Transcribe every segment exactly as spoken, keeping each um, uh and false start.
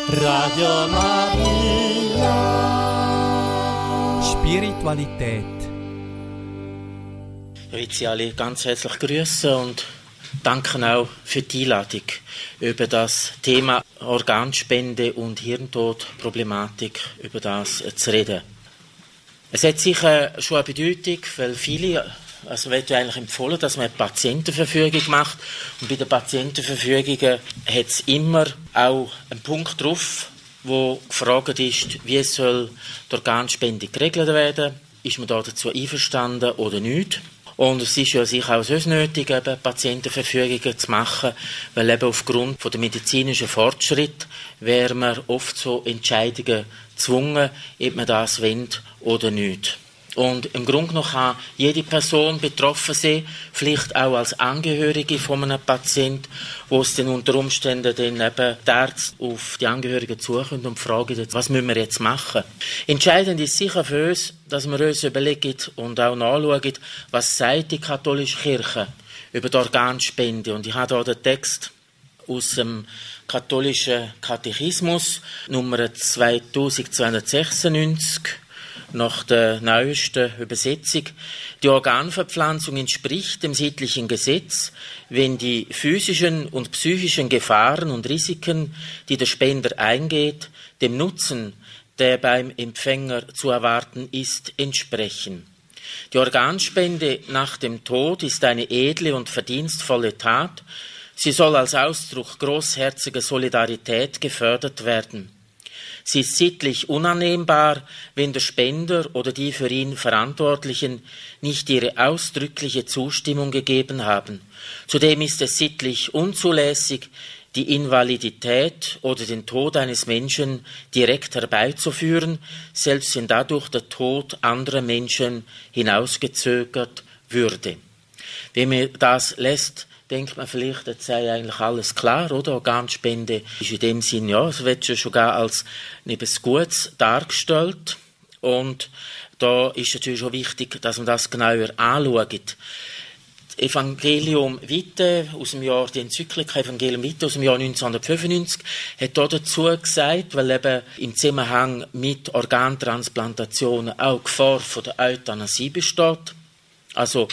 Radio Maria. Spiritualität. Ich will Sie alle ganz herzlich grüßen und danken auch für die Einladung, über das Thema Organspende und Hirntodproblematik, über das zu reden. Es hat sicher schon eine Bedeutung, weil viele, also wird ja eigentlich empfohlen, dass man eine Patientenverfügung macht. Und bei den Patientenverfügungen hat es immer auch einen Punkt drauf, wo gefragt ist, wie soll die Organspende geregelt werden? Ist man da dazu einverstanden oder nicht? Und es ist ja sicher auch sonst nötig, eben Patientenverfügungen zu machen, weil eben aufgrund von der medizinischen Fortschritt wäre man oft so Entscheidungen gezwungen, ob man das will oder nicht. Und im Grunde genommen kann jede Person betroffen sein, vielleicht auch als Angehörige von einem Patienten, wo es dann unter Umständen dann eben die Ärzte auf die Angehörigen zukommen und fragen, was müssen wir jetzt machen? Entscheidend ist sicher für uns, dass wir uns überlegen und auch nachschauen, was sagt die katholische Kirche über die Organspende. Und ich habe hier den Text aus dem katholischen Katechismus, Nummer zweitausendzweihundertsechsundneunzig, nach der neuesten Übersetzung. Die Organverpflanzung entspricht dem sittlichen Gesetz, wenn die physischen und psychischen Gefahren und Risiken, die der Spender eingeht, dem Nutzen, der beim Empfänger zu erwarten ist, entsprechen. Die Organspende nach dem Tod ist eine edle und verdienstvolle Tat. Sie soll als Ausdruck großherziger Solidarität gefördert werden. Sie ist sittlich unannehmbar, wenn der Spender oder die für ihn Verantwortlichen nicht ihre ausdrückliche Zustimmung gegeben haben. Zudem ist es sittlich unzulässig, die Invalidität oder den Tod eines Menschen direkt herbeizuführen, selbst wenn dadurch der Tod anderer Menschen hinausgezögert würde. Wenn man das lässt, denkt man vielleicht, jetzt sei eigentlich alles klar, oder? Organspende ist in dem Sinn, ja, es wird schon gar als etwas Gutes dargestellt. Und da ist natürlich schon wichtig, dass man das genauer anschaut. Das Evangelium Vitae aus dem Jahr, die Enzyklika Evangelium Vitae aus dem Jahr neunzehnhundertfünfundneunzig hat da dazu gesagt, weil eben im Zusammenhang mit Organtransplantationen auch Gefahr von der Euthanasie besteht. Also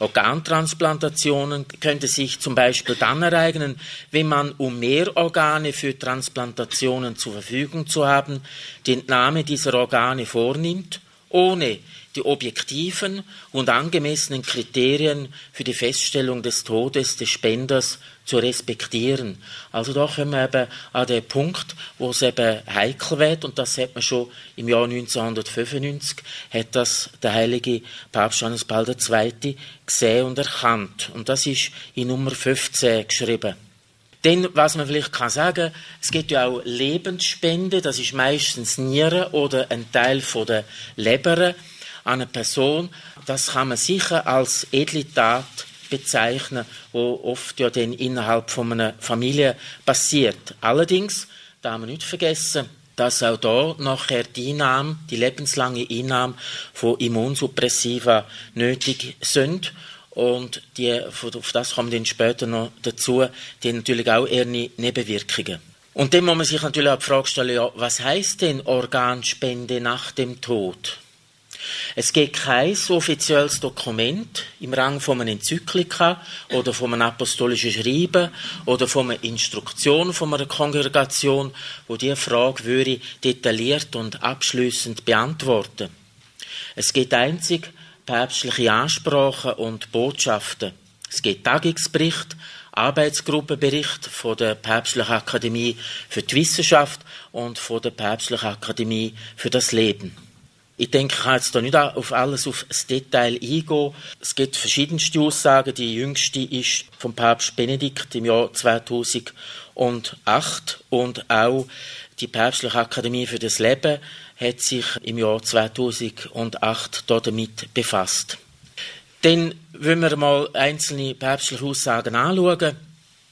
Organtransplantationen könnte sich zum Beispiel dann ereignen, wenn man, um mehr Organe für Transplantationen zur Verfügung zu haben, die Entnahme dieser Organe vornimmt, ohne die objektiven und angemessenen Kriterien für die Feststellung des Todes des Spenders zu respektieren. Also da kommen wir eben an den Punkt, wo es eben heikel wird, und das hat man schon im Jahr neunzehnhundertfünfundneunzig, hat das der heilige Papst Johannes Paul der Zweite gesehen und erkannt. Und das ist in Nummer fünfzehn geschrieben. Denn, was man vielleicht kann sagen, es gibt ja auch Lebensspende, das ist meistens Nieren oder ein Teil von der Leber an eine Person. Das kann man sicher als edle Tat bezeichnen, wo oft ja dann innerhalb von einer Familie passiert. Allerdings darf man nicht vergessen, dass auch da nachher die Einnahme, die lebenslange Einnahme von Immunsuppressiva nötig sind. Und die, auf das kommt dann später noch dazu, die natürlich auch eher Nebenwirkungen. Und dann muss man sich natürlich auch die Frage stellen, ja, was heisst denn Organspende nach dem Tod? Es gibt kein offizielles Dokument im Rang von einer Enzyklika oder von einem apostolischen Schreiben oder von einer Instruktion von einer Kongregation, wo diese Frage würde detailliert und abschließend beantworten. Es gibt einzig päpstliche Ansprachen und Botschaften. Es gibt Tagungsbericht, Arbeitsgruppenbericht von der Päpstlichen Akademie für die Wissenschaft und von der Päpstlichen Akademie für das Leben. Ich denke, ich kann jetzt da nicht auf alles, auf das Detail eingehen. Es gibt verschiedenste Aussagen. Die jüngste ist vom Papst Benedikt im Jahr zweitausendacht und auch die Päpstliche Akademie für das Leben hat sich im Jahr zweitausendacht damit befasst. Dann wollen wir mal einzelne päpstliche Aussagen anschauen.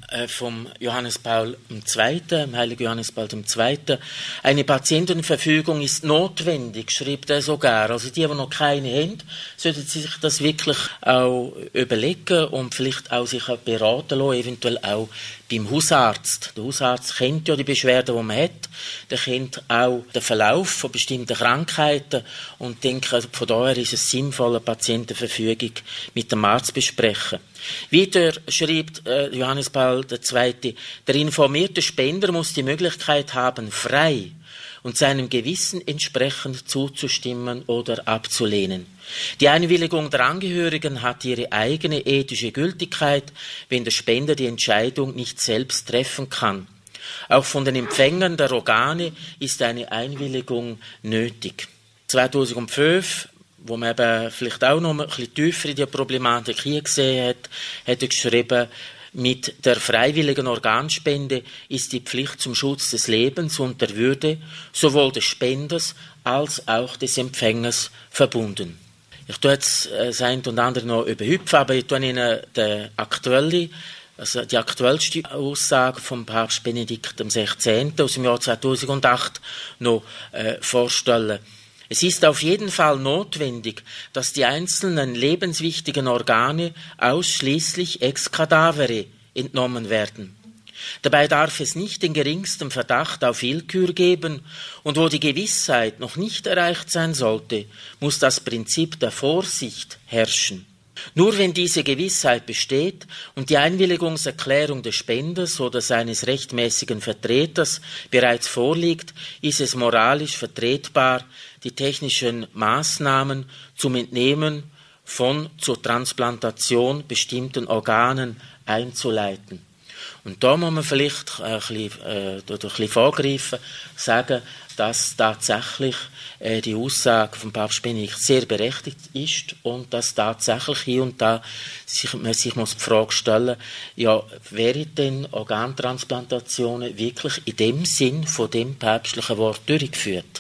äh, vom Johannes Paul der Zweite., Heiligen Johannes Paul der Zweite., eine Patientenverfügung ist notwendig, schreibt er sogar. Also die, die noch keine haben, sollten sich das wirklich auch überlegen und vielleicht auch sich beraten lassen, eventuell auch beim Hausarzt. Der Hausarzt kennt ja die Beschwerden, die man hat. Der kennt auch den Verlauf von bestimmten Krankheiten und denke, von daher ist es sinnvoll, eine Patientenverfügung mit dem Arzt zu besprechen. Weiter schreibt äh, Johannes Paul der Zweite., der informierte Spender muss die Möglichkeit haben, frei und seinem Gewissen entsprechend zuzustimmen oder abzulehnen. Die Einwilligung der Angehörigen hat ihre eigene ethische Gültigkeit, wenn der Spender die Entscheidung nicht selbst treffen kann. Auch von den Empfängern der Organe ist eine Einwilligung nötig. zweitausendfünf, wo man eben vielleicht auch noch ein bisschen tiefer in die Problematik hier gesehen hat, hat er geschrieben, mit der freiwilligen Organspende ist die Pflicht zum Schutz des Lebens und der Würde sowohl des Spenders als auch des Empfängers verbunden. Ich tue jetzt das eine und andere noch überhüpfen, aber ich tue Ihnen die aktuelle, also die aktuellste Aussage vom Papst Benedikt der Sechzehnte. aus dem Jahr zweitausendacht noch äh, vorstellen. Es ist auf jeden Fall notwendig, dass die einzelnen lebenswichtigen Organe ausschließlich ex cadavere entnommen werden. Dabei darf es nicht den geringsten Verdacht auf Willkür geben, und wo die Gewissheit noch nicht erreicht sein sollte, muss das Prinzip der Vorsicht herrschen. Nur wenn diese Gewissheit besteht und die Einwilligungserklärung des Spenders oder seines rechtmäßigen Vertreters bereits vorliegt, ist es moralisch vertretbar, die technischen Maßnahmen zum Entnehmen von zur Transplantation bestimmten Organen einzuleiten. Und da muss man vielleicht ein bisschen, äh, ein bisschen vorgreifen, sagen, dass tatsächlich äh, die Aussage von Papst Benedikt sehr berechtigt ist und dass tatsächlich hier und da sich, man sich muss die Frage stellen, ja, wären denn Organtransplantationen wirklich in dem Sinn von dem päpstlichen Wort durchgeführt?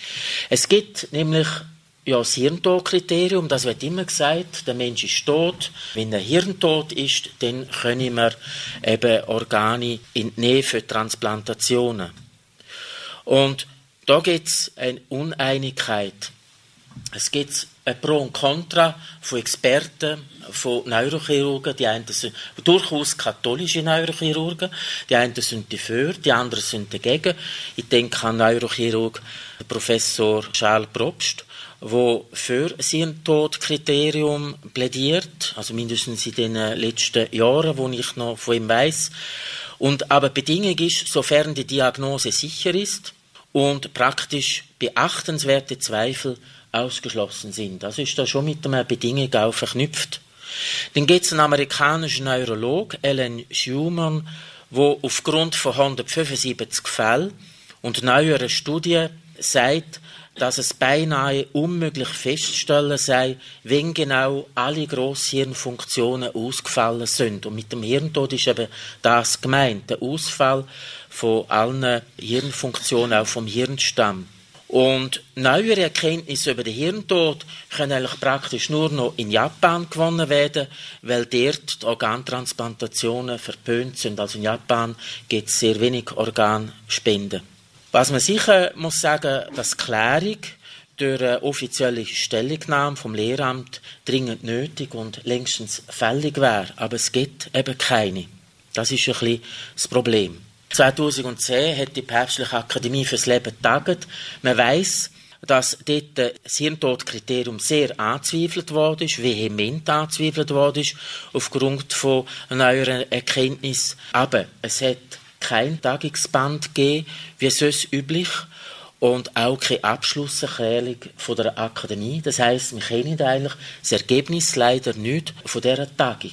Es gibt nämlich ja, das Hirntodkriterium, das wird immer gesagt, der Mensch ist tot. Wenn er hirntot ist, dann können wir eben Organe entnehmen für Transplantationen. Und da gibt es eine Uneinigkeit. Es gibt ein Pro und Contra von Experten, von Neurochirurgen. Die einen sind durchaus katholische Neurochirurgen, die einen sind dafür, die anderen sind dagegen. Ich denke an Neurochirurg Professor Charles Probst, wo für das Hirntodkriterium plädiert, also mindestens in den letzten Jahren, wo ich noch von ihm weiss. Und aber Bedingung ist, sofern die Diagnose sicher ist und praktisch beachtenswerte Zweifel ausgeschlossen sind. Das ist da schon mit einer Bedingung auch verknüpft. Dann gibt es einen amerikanischen Neurolog, Alan Schumann, der aufgrund von hundertfünfundsiebzig Fällen und neueren Studien sagt, dass es beinahe unmöglich festzustellen sei, wenn genau alle Grosshirnfunktionen ausgefallen sind. Und mit dem Hirntod ist eben das gemeint, der Ausfall von allen Hirnfunktionen, auch vom Hirnstamm. Und neuere Erkenntnisse über den Hirntod können eigentlich praktisch nur noch in Japan gewonnen werden, weil dort die Organtransplantationen verpönt sind. Also in Japan gibt es sehr wenig Organspenden. Was man sicher muss sagen, dass Klärung durch eine offizielle Stellungnahme vom Lehramt dringend nötig und längstens fällig wäre. Aber es gibt eben keine. Das ist ein bisschen das Problem. zweitausendzehn hat die Päpstliche Akademie fürs Leben getagt. Man weiss, dass dort das Hirntodkriterium sehr angezweifelt worden ist, vehement angezweifelt worden ist, aufgrund von neueren Erkenntnissen. Aber es hat kein Tagungsband gegeben, wie sonst üblich, und auch keine Abschlusserklärung von der Akademie. Das heisst, wir kennen eigentlich das Ergebnis leider nicht von dieser Tagung.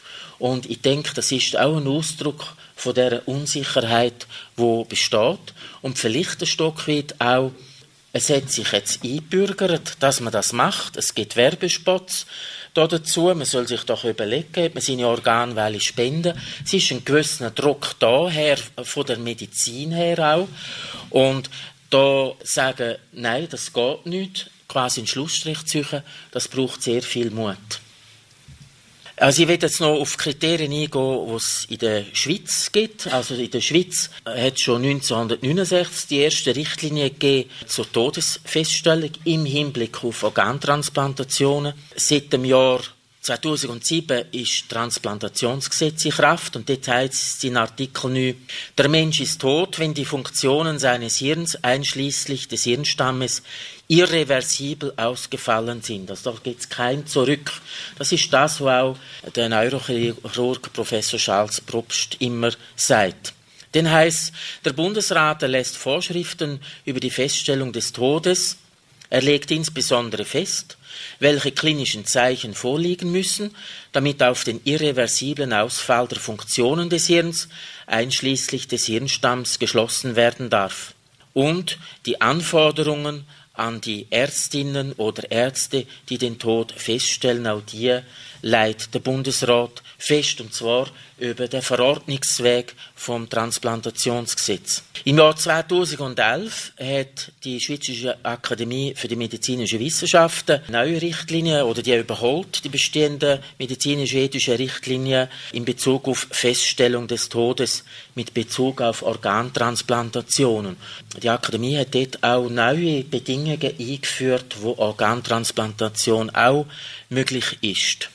Und ich denke, das ist auch ein Ausdruck von dieser Unsicherheit, die besteht. Und vielleicht ein Stück weit auch, es hat sich jetzt eingebürgert, dass man das macht. Es gibt Werbespots dazu. Man soll sich doch überlegen, ob man seine Organe will spenden. Es ist ein gewisser Druck da her, von der Medizin her auch. Und da sagen, nein, das geht nicht, quasi einen Schlussstrich ziehen, das braucht sehr viel Mut. Also ich will jetzt noch auf Kriterien eingehen, die es in der Schweiz gibt. Also in der Schweiz hat es schon neunzehnhundertneunundsechzig die erste Richtlinie gegeben zur Todesfeststellung im Hinblick auf Organtransplantationen. Seit dem Jahr zweitausendsieben ist das Transplantationsgesetz in Kraft und dort heißt es in Artikel neun, der Mensch ist tot, wenn die Funktionen seines Hirns einschließlich des Hirnstammes irreversibel ausgefallen sind. Also da gibt es kein Zurück. Das ist das, was auch der Neurochirurg Professor Charles Probst immer sagt. Dann heisst, der Bundesrat erlässt Vorschriften über die Feststellung des Todes. Er legt insbesondere fest, welche klinischen Zeichen vorliegen müssen, damit auf den irreversiblen Ausfall der Funktionen des Hirns, einschließlich des Hirnstamms, geschlossen werden darf. Und die Anforderungen an die Ärztinnen oder Ärzte, die den Tod feststellen, auch die leitet der Bundesrat fest, und zwar über den Verordnungsweg vom Transplantationsgesetz. Im Jahr zweitausendelf hat die Schweizerische Akademie für die medizinischen Wissenschaften neue Richtlinien oder die überholt die bestehenden medizinisch-ethischen Richtlinien in Bezug auf Feststellung des Todes mit Bezug auf Organtransplantationen. Die Akademie hat dort auch neue Bedingungen eingeführt, wo Organtransplantation auch möglich ist.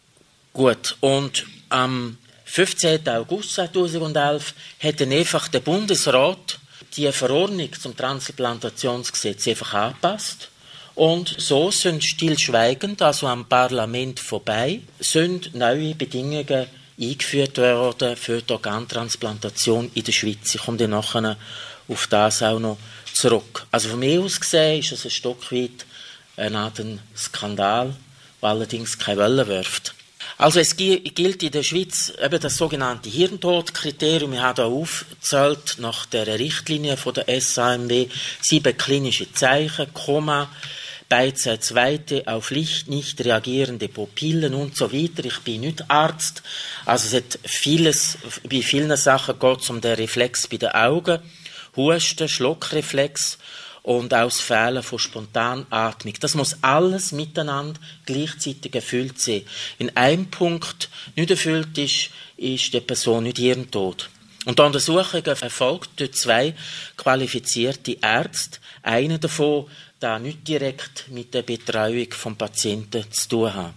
Gut, und am fünfzehnten August zweitausendelf hat dann einfach der Bundesrat die Verordnung zum Transplantationsgesetz einfach angepasst. Und so sind stillschweigend, also am Parlament vorbei, sind neue Bedingungen eingeführt worden für die Organtransplantation in der Schweiz. Ich komme dann nachher auf das auch noch zurück. Also von mir aus gesehen ist es ein Stück weit eine Art Skandal, der allerdings keine Welle wirft. Also es gilt in der Schweiz eben das sogenannte Hirntodkriterium. Wir haben hier aufgezählt nach der Richtlinie von der S A M W sieben klinische Zeichen, Koma, beidseits zweite auf Licht nicht reagierende Pupillen und so weiter. Ich bin nicht Arzt, also es hat vieles, bei vielen Sachen geht es um den Reflex bei den Augen, Husten, Schluckreflex und auch das Fehlen von Spontanatmung. Das muss alles miteinander gleichzeitig erfüllt sein. Wenn ein Punkt nicht erfüllt ist, ist die Person nicht hirntot. Und die Untersuchung erfolgt durch zwei qualifizierte Ärzte. Einer davon, der nicht direkt mit der Betreuung des Patienten zu tun hat.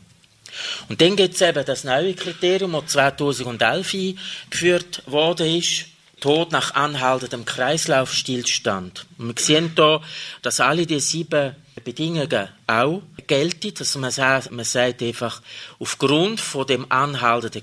Und dann gibt es eben das neue Kriterium, das zweitausendelf eingeführt worden ist. Tod nach anhaltendem Kreislaufstillstand. Und wir sehen hier, dass alle die sieben Bedingungen auch gelten. Also man sagt, man sagt einfach, aufgrund von dem anhaltenden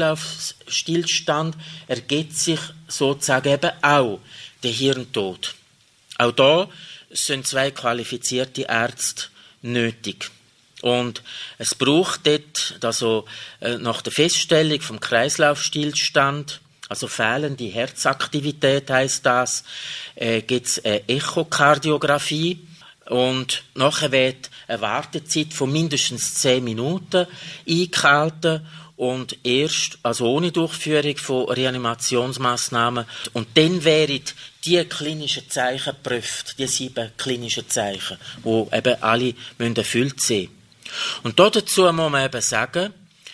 Kreislaufstillstand ergibt sich sozusagen eben auch der Hirntod. Auch da sind zwei qualifizierte Ärzte nötig. Und es braucht dort, also nach der Feststellung vom Kreislaufstillstand, also fehlende Herzaktivität heisst das, äh, gibt es eine Echokardiographie und nachher wird eine Wartezeit von mindestens zehn Minuten eingehalten und erst, also ohne Durchführung von Reanimationsmaßnahmen. Und dann wären die klinischen Zeichen geprüft, die sieben klinischen Zeichen, die eben alle erfüllt sein müssen. Und dazu muss man eben sagen,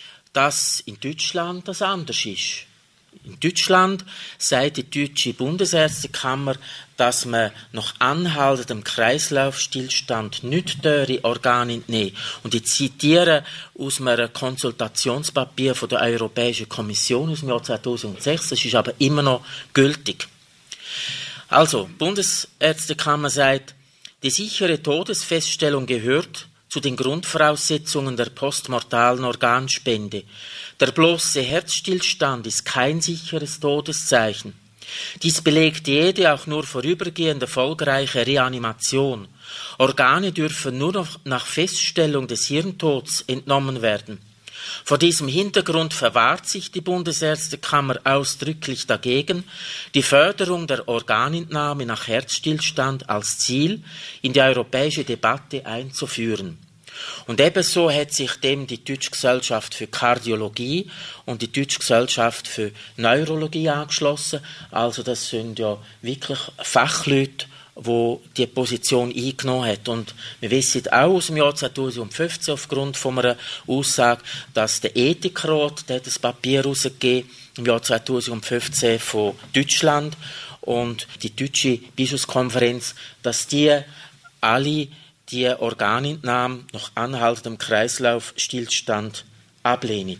dass in Deutschland das anders ist. In Deutschland sagt die Deutsche Bundesärztekammer, dass man nach anhaltendem Kreislaufstillstand nicht teure Organe entnehmen. Und ich zitiere aus einem Konsultationspapier von der Europäischen Kommission aus dem Jahr zweitausendsechs, das ist aber immer noch gültig. Also, die Bundesärztekammer sagt, die sichere Todesfeststellung gehört zu den Grundvoraussetzungen der postmortalen Organspende. Der bloße Herzstillstand ist kein sicheres Todeszeichen. Dies belegt jede auch nur vorübergehend erfolgreiche Reanimation. Organe dürfen nur noch nach Feststellung des Hirntods entnommen werden. Vor diesem Hintergrund verwahrt sich die Bundesärztekammer ausdrücklich dagegen, die Förderung der Organentnahme nach Herzstillstand als Ziel in die europäische Debatte einzuführen. Und ebenso hat sich dem die Deutsche Gesellschaft für Kardiologie und die Deutsche Gesellschaft für Neurologie angeschlossen. Also das sind ja wirklich Fachleute, wo die Position eingenommen hat. Und wir wissen auch aus dem Jahr zweitausendfünfzehn aufgrund von einer Aussage, dass der Ethikrat, der hat ein Papier herausgegeben, im Jahr zweitausendfünfzehn von Deutschland und die Deutsche Bischofskonferenz, dass die alle die Organentnahme nach anhaltendem Kreislaufstillstand ablehnen.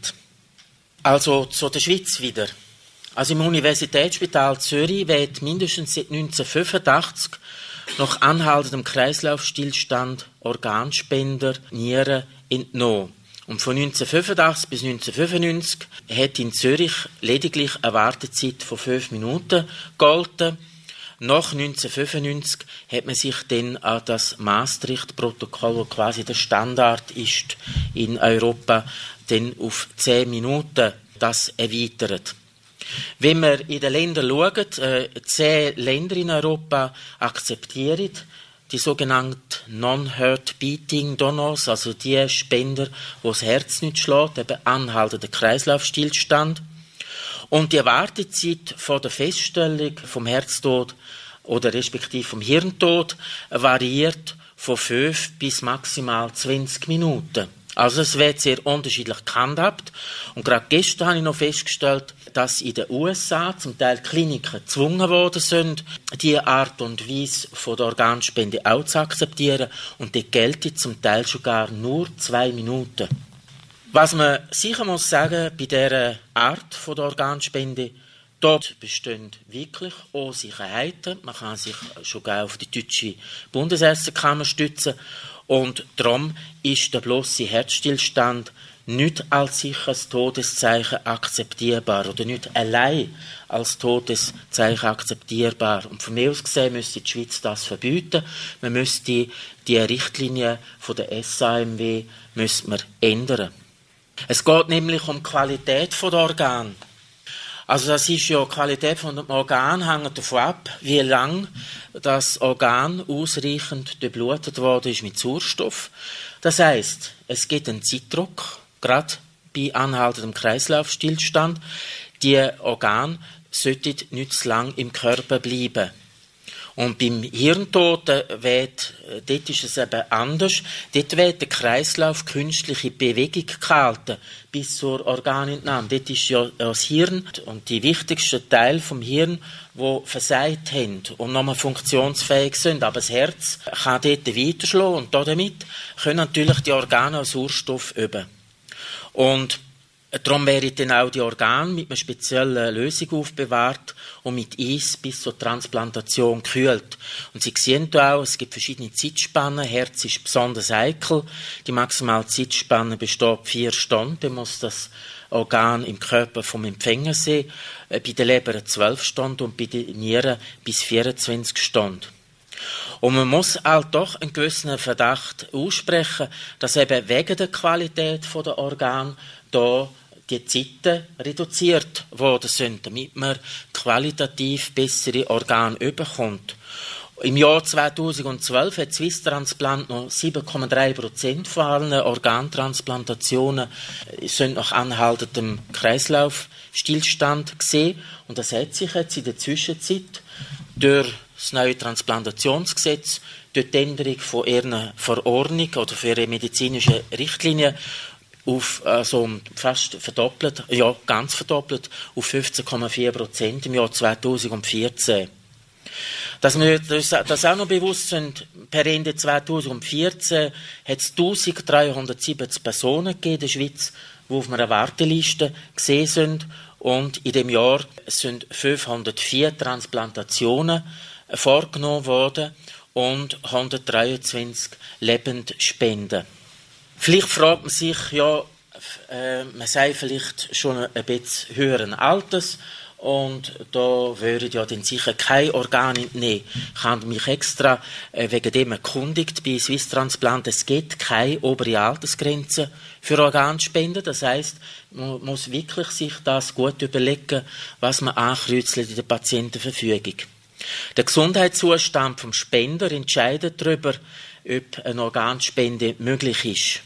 Also zu der Schweiz wieder. Also im Universitätsspital Zürich wird mindestens seit neunzehnhundertfünfundachtzig nach anhaltendem Kreislaufstillstand Organspender Nieren entnommen. Und von neunzehnhundertfünfundachtzig bis neunzehnhundertfünfundneunzig hat in Zürich lediglich eine Wartezeit von fünf Minuten gegolten. Nach neunzehnhundertfünfundneunzig hat man sich dann an das Maastricht-Protokoll, das quasi der Standard ist in Europa, dann auf zehn Minuten das erweitert. Wenn wir in den Ländern schauen, äh, zehn Länder in Europa akzeptieren die sogenannten Non-Heart-Beating-Donors, also die Spender, wo das Herz nicht schlägt, eben anhaltender Kreislaufstillstand. Und die Wartezeit vor der Feststellung vom Herztod oder respektive vom Hirntod variiert von fünf bis maximal zwanzig Minuten. Also es wird sehr unterschiedlich gehandhabt. Und gerade gestern habe ich noch festgestellt, dass in den U S A zum Teil Kliniken gezwungen worden sind, diese Art und Weise von der Organspende auch zu akzeptieren. Und dort gelten zum Teil sogar nur zwei Minuten. Was man sicher muss sagen, bei dieser Art von der Organspende, dort bestehen wirklich Unsicherheiten. Man kann sich schon gar auf die deutsche Bundesärztekammer stützen. Und darum ist der bloße Herzstillstand nicht als sicheres Todeszeichen akzeptierbar oder nicht allein als Todeszeichen akzeptierbar. Und von mir aus gesehen müsste die Schweiz das verbieten. Man müsste die Richtlinie von der S A M W müsste man ändern. Es geht nämlich um die Qualität der Organe. Also das ist ja, die Qualität von dem Organ hängt davon ab, wie lang das Organ ausreichend durchblutet worden ist mit Sauerstoff. Das heisst, es gibt einen Zeitdruck, gerade bei anhaltendem Kreislaufstillstand. Die Organe sollten nicht zu lang im Körper bleiben. Und beim Hirntod wird, dort ist es eben anders. Dort wird der Kreislauf künstliche Bewegung gehalten bis zur Organentnahme. Dort ist ja das Hirn und die wichtigsten Teile vom Hirn, die versagt haben und nochmal funktionsfähig sind. Aber das Herz kann dort weiterschlagen und damit können natürlich die Organe auch Sauerstoff üben. Und darum werden dann auch die Organe mit einer speziellen Lösung aufbewahrt und mit Eis bis zur Transplantation gekühlt. Und Sie sehen hier auch, es gibt verschiedene Zeitspannen. Herz ist besonders heikel. Die maximale Zeitspanne besteht vier Stunden. Dann muss das Organ im Körper vom Empfänger sein. Bei der Leber zwölf Stunden und bei den Nieren bis vierundzwanzig Stunden. Und man muss halt doch einen gewissen Verdacht aussprechen, dass eben wegen der Qualität der Organe da die Zeiten reduziert worden sind, damit man qualitativ bessere Organe bekommt. Im Jahr zweitausendzwölf hat Swiss Transplant noch sieben Komma drei Prozent von allen Organtransplantationen sind nach anhaltendem Kreislaufstillstand gesehen. Und das hat sich jetzt in der Zwischenzeit durch das neue Transplantationsgesetz, durch die Änderung von ihrer Verordnung oder für ihre medizinische Richtlinien auf also fast verdoppelt, ja ganz verdoppelt, auf fünfzehn Komma vier Prozent im Jahr zweitausendvierzehn. Dass wir das auch noch bewusst sind, per Ende zweitausendvierzehn hat es eintausenddreihundertsiebzig Personen gegeben in der Schweiz, die auf einer Warteliste gesehen sind. Und in dem Jahr sind fünfhundertvier Transplantationen vorgenommen worden und hundertdreiundzwanzig Lebendspenden. Vielleicht fragt man sich, ja, äh, man sei vielleicht schon ein bisschen höheren Alters und da würden ja dann sicher keine Organe entnehmen. Ich habe mich extra äh, wegen dem erkundigt bei Swiss Transplant. Es gibt keine obere Altersgrenze für Organspenden. Das heisst, man muss wirklich sich das gut überlegen, was man ankreuzelt in der Patientenverfügung. Der Gesundheitszustand vom Spender entscheidet darüber, ob eine Organspende möglich ist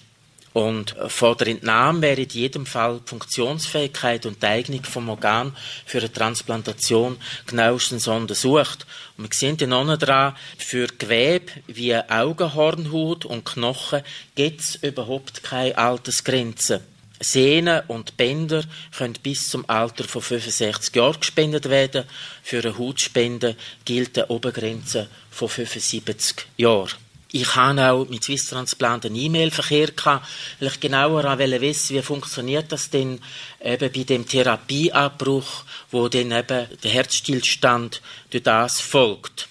Und vor der Entnahme wäre in jedem Fall die Funktionsfähigkeit und die Eignung vom Organ für eine Transplantation genauestens untersucht. Und wir sehen dann auch noch dran, für Gewebe wie Augenhornhaut und Knochen gibt es überhaupt keine Altersgrenze. Sehnen und Bänder können bis zum Alter von fünfundsechzig Jahren gespendet werden. Für eine Hautspende gilt eine Obergrenze von fünfundsiebzig Jahren. Ich habe auch mit Swiss Transplant einen E-Mail-Verkehr gehabt, weil ich genauer wissen, wie funktioniert das denn eben bei dem Therapieabbruch, wo dann eben der Herzstillstand durch das folgt.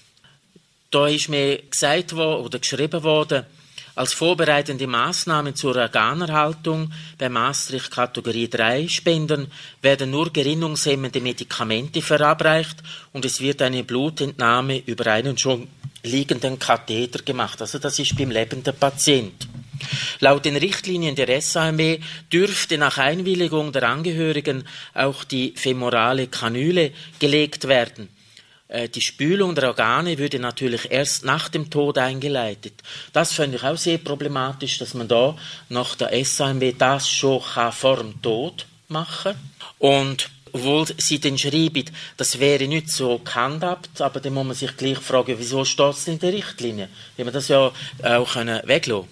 Da ist mir gesagt worden, oder geschrieben worden, als vorbereitende Maßnahmen zur Organerhaltung bei Maastricht Kategorie drei Spendern werden nur gerinnungshemmende Medikamente verabreicht und es wird eine Blutentnahme über einen schon liegenden Katheter gemacht. Also das ist beim lebenden Patient. Laut den Richtlinien der S A M W dürfte nach Einwilligung der Angehörigen auch die femorale Kanüle gelegt werden. Die Spülung der Organe würde natürlich erst nach dem Tod eingeleitet. Das finde ich auch sehr problematisch, dass man da nach der S A M W das schon vor dem Tod machen kann. Und obwohl sie dann schreiben, das wäre nicht so gehandhabt, aber dann muss man sich gleich fragen, wieso steht es in der Richtlinie? Wenn man das ja auch weglassen können.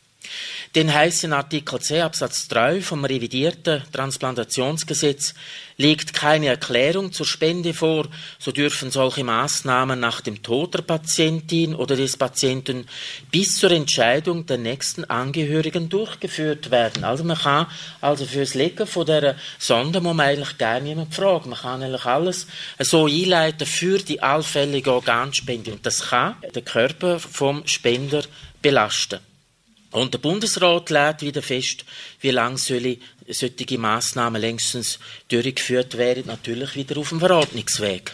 Dann heisst in Artikel zehn Absatz drei vom revidierten Transplantationsgesetz liegt keine Erklärung zur Spende vor, so dürfen solche Maßnahmen nach dem Tod der Patientin oder des Patienten bis zur Entscheidung der nächsten Angehörigen durchgeführt werden. Also man kann also fürs Legen von dieser Sonde muss man eigentlich gar niemand fragen. Man kann eigentlich alles so einleiten für die allfällige Organspende und das kann den Körper vom Spender belasten. Und der Bundesrat legt wieder fest, wie lange solche Massnahmen längstens durchgeführt werden, natürlich wieder auf dem Verordnungsweg.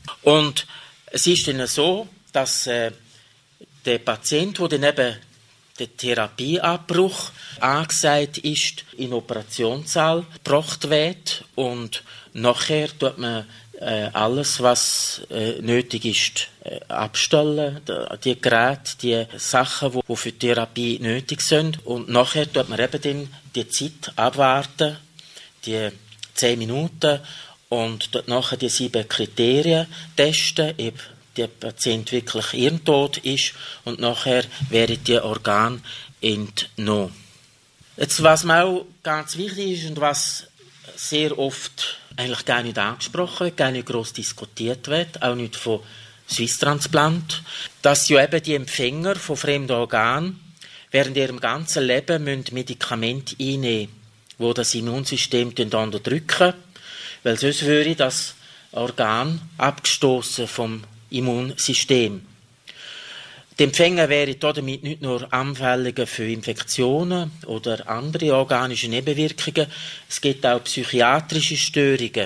Und es ist dann so, dass äh, der Patient, der dann eben der Therapieabbruch angesagt ist, in den Operationssaal gebracht wird und nachher tut man äh, alles, was äh, nötig ist, äh, abstellen, die Geräte, die Sachen, die, die für die Therapie nötig sind. Und nachher tut man eben dann die Zeit abwarten, die zehn Minuten, und dort nachher die sieben Kriterien testen, ob der Patient wirklich hirntot ist, und nachher werden die Organe entnommen. Jetzt, was mir auch ganz wichtig ist und was sehr oft eigentlich gar nicht angesprochen wird, gar nicht gross diskutiert wird, auch nicht von Swiss Transplant, dass ja eben die Empfänger von fremden Organen während ihrem ganzen Leben Medikamente einnehmen müssen, die das Immunsystem unterdrücken, weil sonst würde das Organ abgestoßen vom Immunsystem. Die Empfänger wären damit nicht nur anfälliger für Infektionen oder andere organische Nebenwirkungen, es gibt auch psychiatrische Störungen.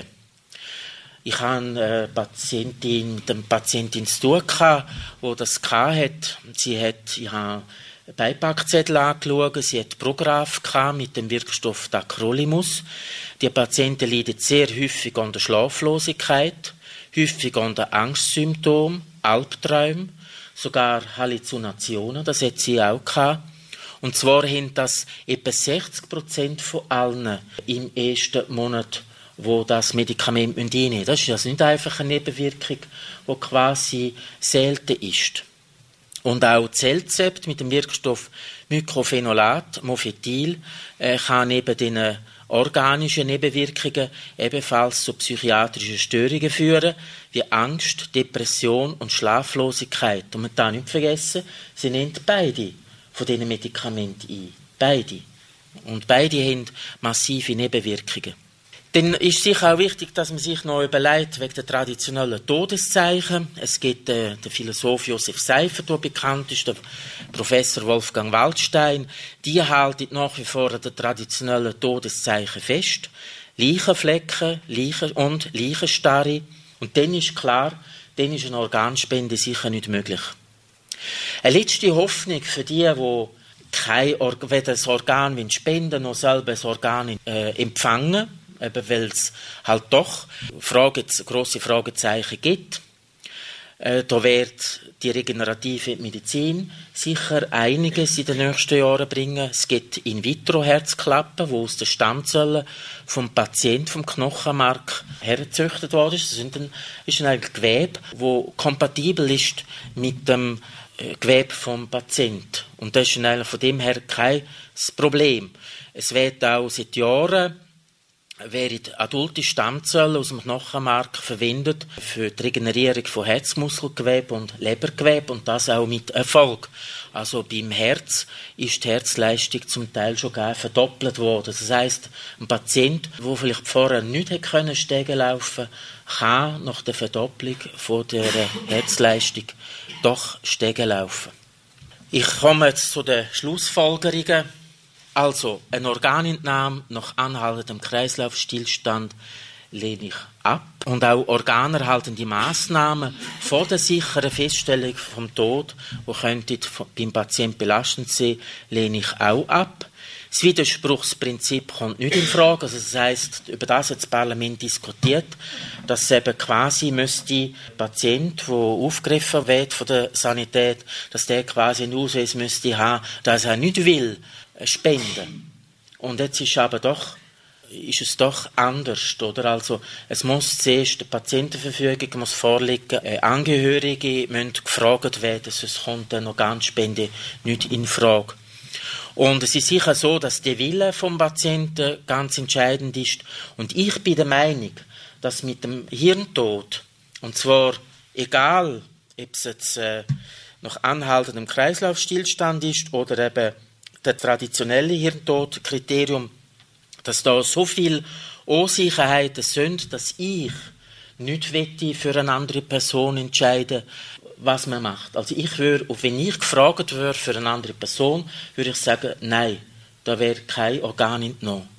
Ich hatte eine Patientin, mit einer Patientin zu tun, die das hatte. Sie hat, ich habe einen Beipackzettel angeschaut, sie hat Prograf mit dem Wirkstoff Tacrolimus. Die Patienten leiden sehr häufig an der Schlaflosigkeit, häufig an den Angstsymptomen, Albträumen, sogar Halluzinationen, das hat sie auch gehabt. Und zwar haben das etwa sechzig Prozent von allen im ersten Monat, wo das Medikament einnehmen müssen. Das ist also nicht einfach eine Nebenwirkung, die quasi selten ist. Und auch Zelcept mit dem Wirkstoff Mycophenolate, Mofetil, äh, kann neben den organische Nebenwirkungen ebenfalls zu psychiatrischen Störungen führen, wie Angst, Depression und Schlaflosigkeit. Und man darf nicht vergessen, sie nimmt beide von diesen Medikamenten ein. Beide. Und beide haben massive Nebenwirkungen. Dann ist sicher auch wichtig, dass man sich noch überlegt, wegen der traditionellen Todeszeichen. Es gibt äh, den Philosoph Josef Seifert, der bekannt ist, der Professor Wolfgang Waldstein. Die halten nach wie vor an den traditionellen Todeszeichen fest. Leichenflecken Leichen und Leichenstarre. Und dann ist klar, dann ist eine Organspende sicher nicht möglich. Eine letzte Hoffnung für die, die kein Or- weder das Organ spenden noch selber das Organ äh, empfangen, eben weil es halt doch Frage, grosse Fragezeichen gibt. Äh, da wird die regenerative Medizin sicher einiges in den nächsten Jahren bringen. Es gibt In-vitro-Herzklappen, die aus den Stammzellen vom Patienten, vom Knochenmark hergezüchtet worden ist. Das sind ein, ist ein Gewebe, das kompatibel ist mit dem äh, Gewebe vom Patienten. Und das ist eigentlich von dem her kein Problem. Es wird auch seit Jahren werden adulte Stammzellen aus dem Knochenmark verwendet für die Regenerierung von Herzmuskelgewebe und Lebergewebe und das auch mit Erfolg. Also beim Herz ist die Herzleistung zum Teil schon gar verdoppelt worden. Das heisst, ein Patient, der vielleicht vorher nicht hätte können Stege laufen, kann nach der Verdopplung von der Herzleistung doch Stege laufen. Ich komme jetzt zu den Schlussfolgerungen. Also, eine Organentnahme nach anhaltendem Kreislaufstillstand lehne ich ab. Und auch organerhaltende Massnahmen vor der sicheren Feststellung vom Tod, die könnte beim Patienten belastend sein, lehne ich auch ab. Das Widerspruchsprinzip kommt nicht in Frage. Also das heisst, über das hat das Parlament diskutiert, dass eben quasi müsste der Patient, der aufgegriffen wird von der Sanität, dass der quasi einen Ausweis müsste haben, dass er nicht will, spenden. Und jetzt ist aber doch, ist es doch anders, oder? Also, es muss zuerst eine Patientenverfügung muss vorliegen, Angehörige müssen gefragt werden, sonst kommt eine Organspende nicht in Frage. Und es ist sicher so, dass der Wille vom Patienten ganz entscheidend ist. Und ich bin der Meinung, dass mit dem Hirntod, und zwar egal, ob es jetzt äh, nach anhaltendem Kreislaufstillstand ist oder eben der traditionelle Hirntodkriterium, dass da so viel Unsicherheiten sind, dass ich nicht wette für eine andere Person entscheiden, was man macht. Also ich würde, wenn ich gefragt würde für eine andere Person, würde ich sagen, nein, da wäre kein Organ entnommen.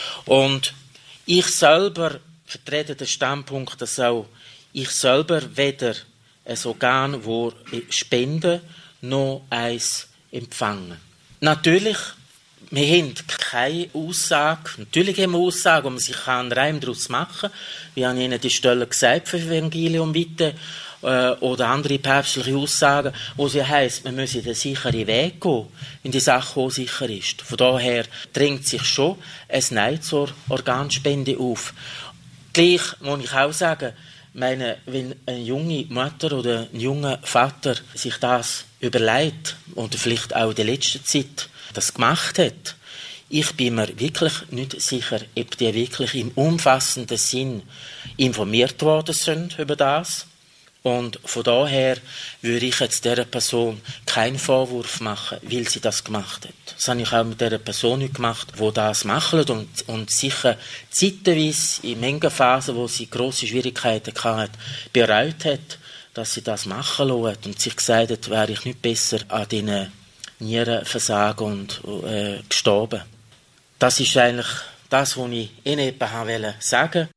Und ich selber vertrete den Standpunkt, dass auch ich selber weder ein Organ, das spenden, noch eins empfangen. Natürlich, wir haben keine Aussage, natürlich haben wir Aussagen, wo man sich einen Reim daraus machen kann. Wir haben Ihnen die Stelle gesagt für Evangelium bitte, äh, oder andere päpstliche Aussagen, wo es ja heisst, man müsse den sicheren Weg gehen, wenn die Sache auch sicher ist. Von daher drängt sich schon ein Nein zur Organspende auf. Gleich muss ich auch sagen, meine, wenn eine junge Mutter oder ein junger Vater sich das überlegt oder vielleicht auch in der letzten Zeit das gemacht hat, ich bin mir wirklich nicht sicher, ob die wirklich im umfassenden Sinn informiert worden sind über das. Und von daher würde ich jetzt dieser Person keinen Vorwurf machen, weil sie das gemacht hat. Das habe ich auch mit dieser Person nicht gemacht, die das macht und, und sicher zeitweise in Mengenphasen, wo sie grosse Schwierigkeiten hatte, bereut hat, dass sie das machen lässt und sich gesagt hat, wäre ich nicht besser an diesen Nierenversagen und äh, gestorben. Das ist eigentlich das, was ich Ihnen eben sagen wollte.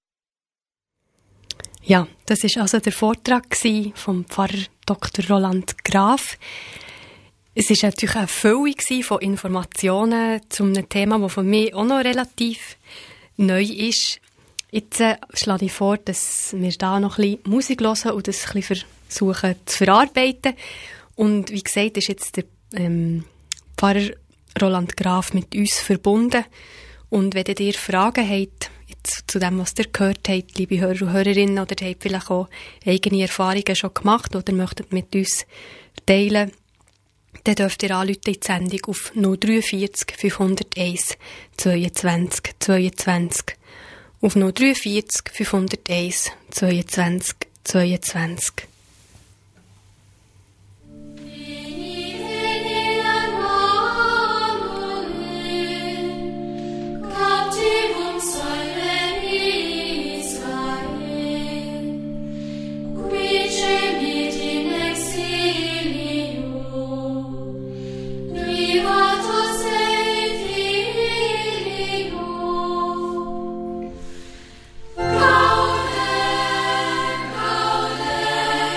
Ja, das war also der Vortrag vom Pfarrer Doktor Roland Graf. Es war natürlich eine Fülle von Informationen zu einem Thema, das für mich auch noch relativ neu ist. Jetzt äh, schlage ich vor, dass wir da noch ein bisschen Musik hören und das ein bisschen versuchen zu verarbeiten. Und wie gesagt, ist jetzt der ähm, Pfarrer Roland Graf mit uns verbunden. Und wenn ihr Fragen habt, jetzt zu dem, was ihr gehört habt, liebe Hörer und Hörerinnen, oder ihr habt vielleicht auch eigene Erfahrungen schon gemacht oder möchtet mit uns teilen, dann dürft ihr anrufen in die Sendung auf null vier drei fünf null eins zweiundzwanzig zweiundzwanzig. Auf null vier drei fünf null eins zweiundzwanzig zweiundzwanzig. Gaudem, gaudem.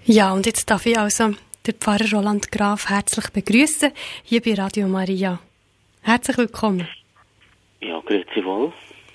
Ja, und jetzt darf ich also den Pfarrer Roland Graf herzlich begrüßen hier bei Radio Maria. Herzlich willkommen. Ja, grüezi wohl.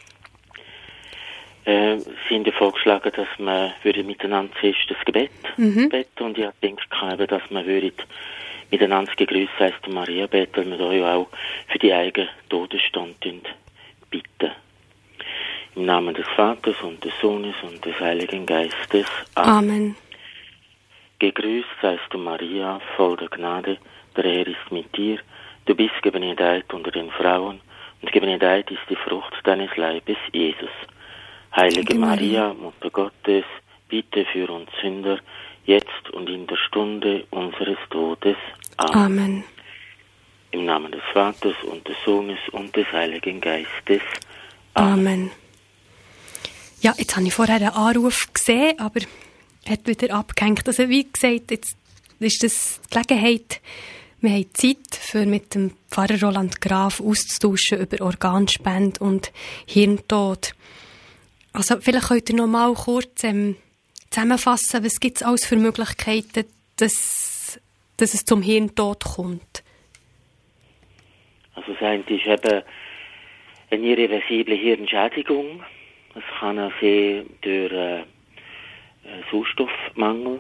Äh, Sie haben ja vorgeschlagen, dass wir würde miteinander zuerst das Gebet Mhm. beten, und ich denke, dass wir würde miteinander gegrüßt heißt Maria beten, weil wir da ja auch für die eigenen Todesstand bitten. Im Namen des Vaters und des Sohnes und des Heiligen Geistes. Amen. Amen. Gegrüßt seist du, Maria, voll der Gnade, der Herr ist mit dir. Du bist gebenedeit unter den Frauen, und gebenedeit ist die Frucht deines Leibes, Jesus. Heilige Maria, Mutter Gottes, bitte für uns Sünder, jetzt und in der Stunde unseres Todes. Amen. Amen. Im Namen des Vaters und des Sohnes und des Heiligen Geistes. Amen. Amen. Ja, jetzt habe ich vorher einen Anruf gesehen, aber hat wieder abgehängt. Also wie gesagt, jetzt ist das die Gelegenheit, wir haben Zeit, für mit dem Pfarrer Roland Graf auszutauschen über Organspende und Hirntod. Also vielleicht könnt ihr noch mal kurz ähm, zusammenfassen, was gibt es alles für Möglichkeiten, dass, dass es zum Hirntod kommt? Also das eine ist eben eine irreversible Hirnschädigung. Es kann auch sein durch äh, Sauerstoffmangel.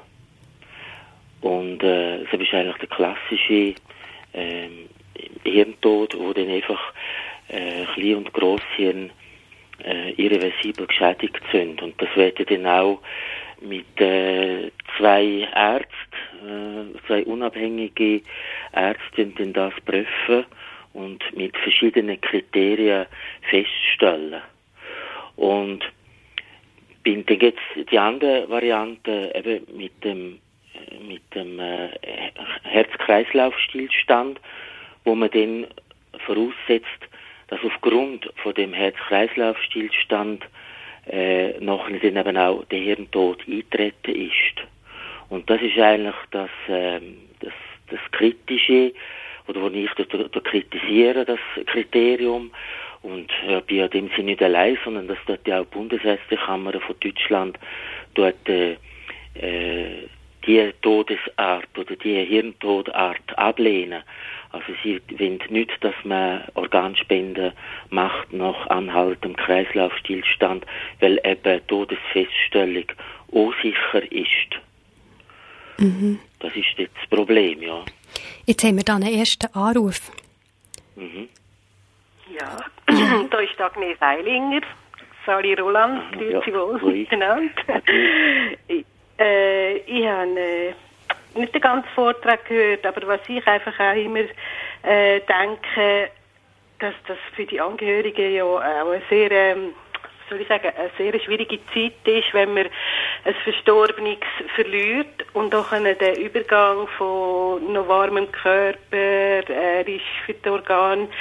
Und äh, das ist eigentlich der klassische äh, Hirntod, wo dann einfach äh, Klein- und Grosshirn äh, irreversibel geschädigt sind. Und das wird dann auch mit äh, zwei Ärzten, äh, zwei unabhängige Ärzte dann das prüfen und mit verschiedenen Kriterien feststellen. Und bin dann jetzt die andere Variante eben mit dem mit dem äh, Herz-Kreislauf-Stillstand, wo man dann voraussetzt, dass aufgrund von dem Herz-Kreislauf-Stillstand äh, nachher dann eben auch der Hirntod eintreten ist. Und das ist eigentlich das, äh, das, das Kritische, oder wo ich da, da kritisiere, das Kriterium. Und äh, bin ja dem Sinne nicht allein, sondern dass dort ja auch die Bundesärztliche Kammer von Deutschland dort äh, äh, die Todesart oder die Hirntodart ablehnen. Also sie wollen nicht, dass man Organspende macht nach anhaltendem Kreislaufstillstand, weil eben Todesfeststellung unsicher ist. Mhm. Das ist jetzt das Problem, ja. Jetzt haben wir dann einen ersten Anruf. Mhm. Ja, da ist Agnes Eilinger, Sali Roland, Ah, grüezi ja. wohl Oui. miteinander. ich, äh, ich habe äh, nicht den ganzen Vortrag gehört, aber was ich einfach auch immer äh, denke, dass das für die Angehörigen ja auch eine sehr, ähm, soll ich sagen, eine sehr schwierige Zeit ist, wenn man ein Verstorbenes verliert und auch den Übergang von noch warmem Körper, er ist für die Organspende,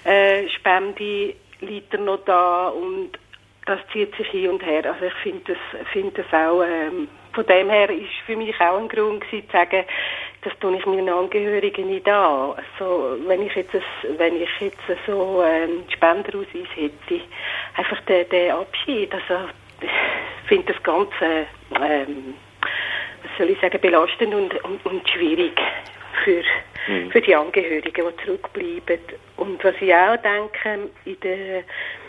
äh, liegt er noch da, und das zieht sich hin und her. Also ich finde das, finde das auch, ähm, von dem her ist für mich auch ein Grund gewesen, zu sagen, das tue ich meinen Angehörigen nicht an. Also, wenn ich jetzt, ein, wenn ich jetzt so einen Spenderausweis hätte, einfach den, den Abschied, also ich finde das Ganze, ähm, was soll ich sagen, belastend und, und, und schwierig für, mhm. für die Angehörigen, die zurückbleiben. Und was ich auch denke, in der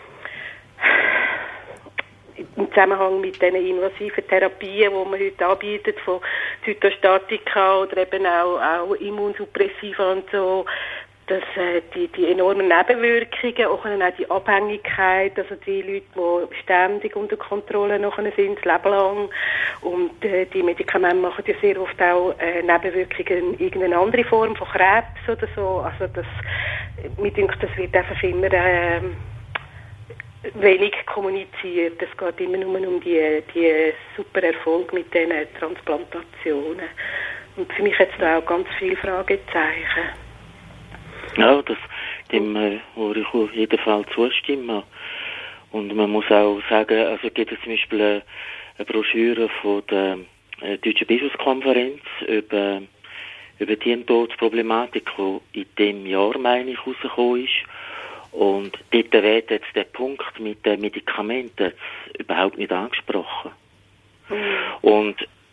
im Zusammenhang mit diesen invasiven Therapien, die man heute anbietet, von Zytostatika oder eben auch, auch Immunsuppressiva und so, dass äh, die, die enormen Nebenwirkungen, auch, auch die Abhängigkeit, also die Leute, die ständig unter Kontrolle noch sind, das Leben lang, und äh, die Medikamente machen ja sehr oft auch äh, Nebenwirkungen in irgendeine andere Form von Krebs oder so. Also das, mir denke, das wird einfach immer äh, wenig kommuniziert. Es geht immer nur um die, die super Erfolg mit diesen Transplantationen. Und für mich hat es da auch ganz viele Fragezeichen. Ja, das, dem äh, würde ich auf jeden Fall zustimmen. Und man muss auch sagen, also gibt es zum Beispiel eine, eine Broschüre von der äh, Deutschen Bischofskonferenz über, über die Hirntodsproblematik, die in dem Jahr, meine ich, rausgekommen ist. Und dort wird jetzt der Punkt mit den Medikamenten überhaupt nicht angesprochen. Mhm. Und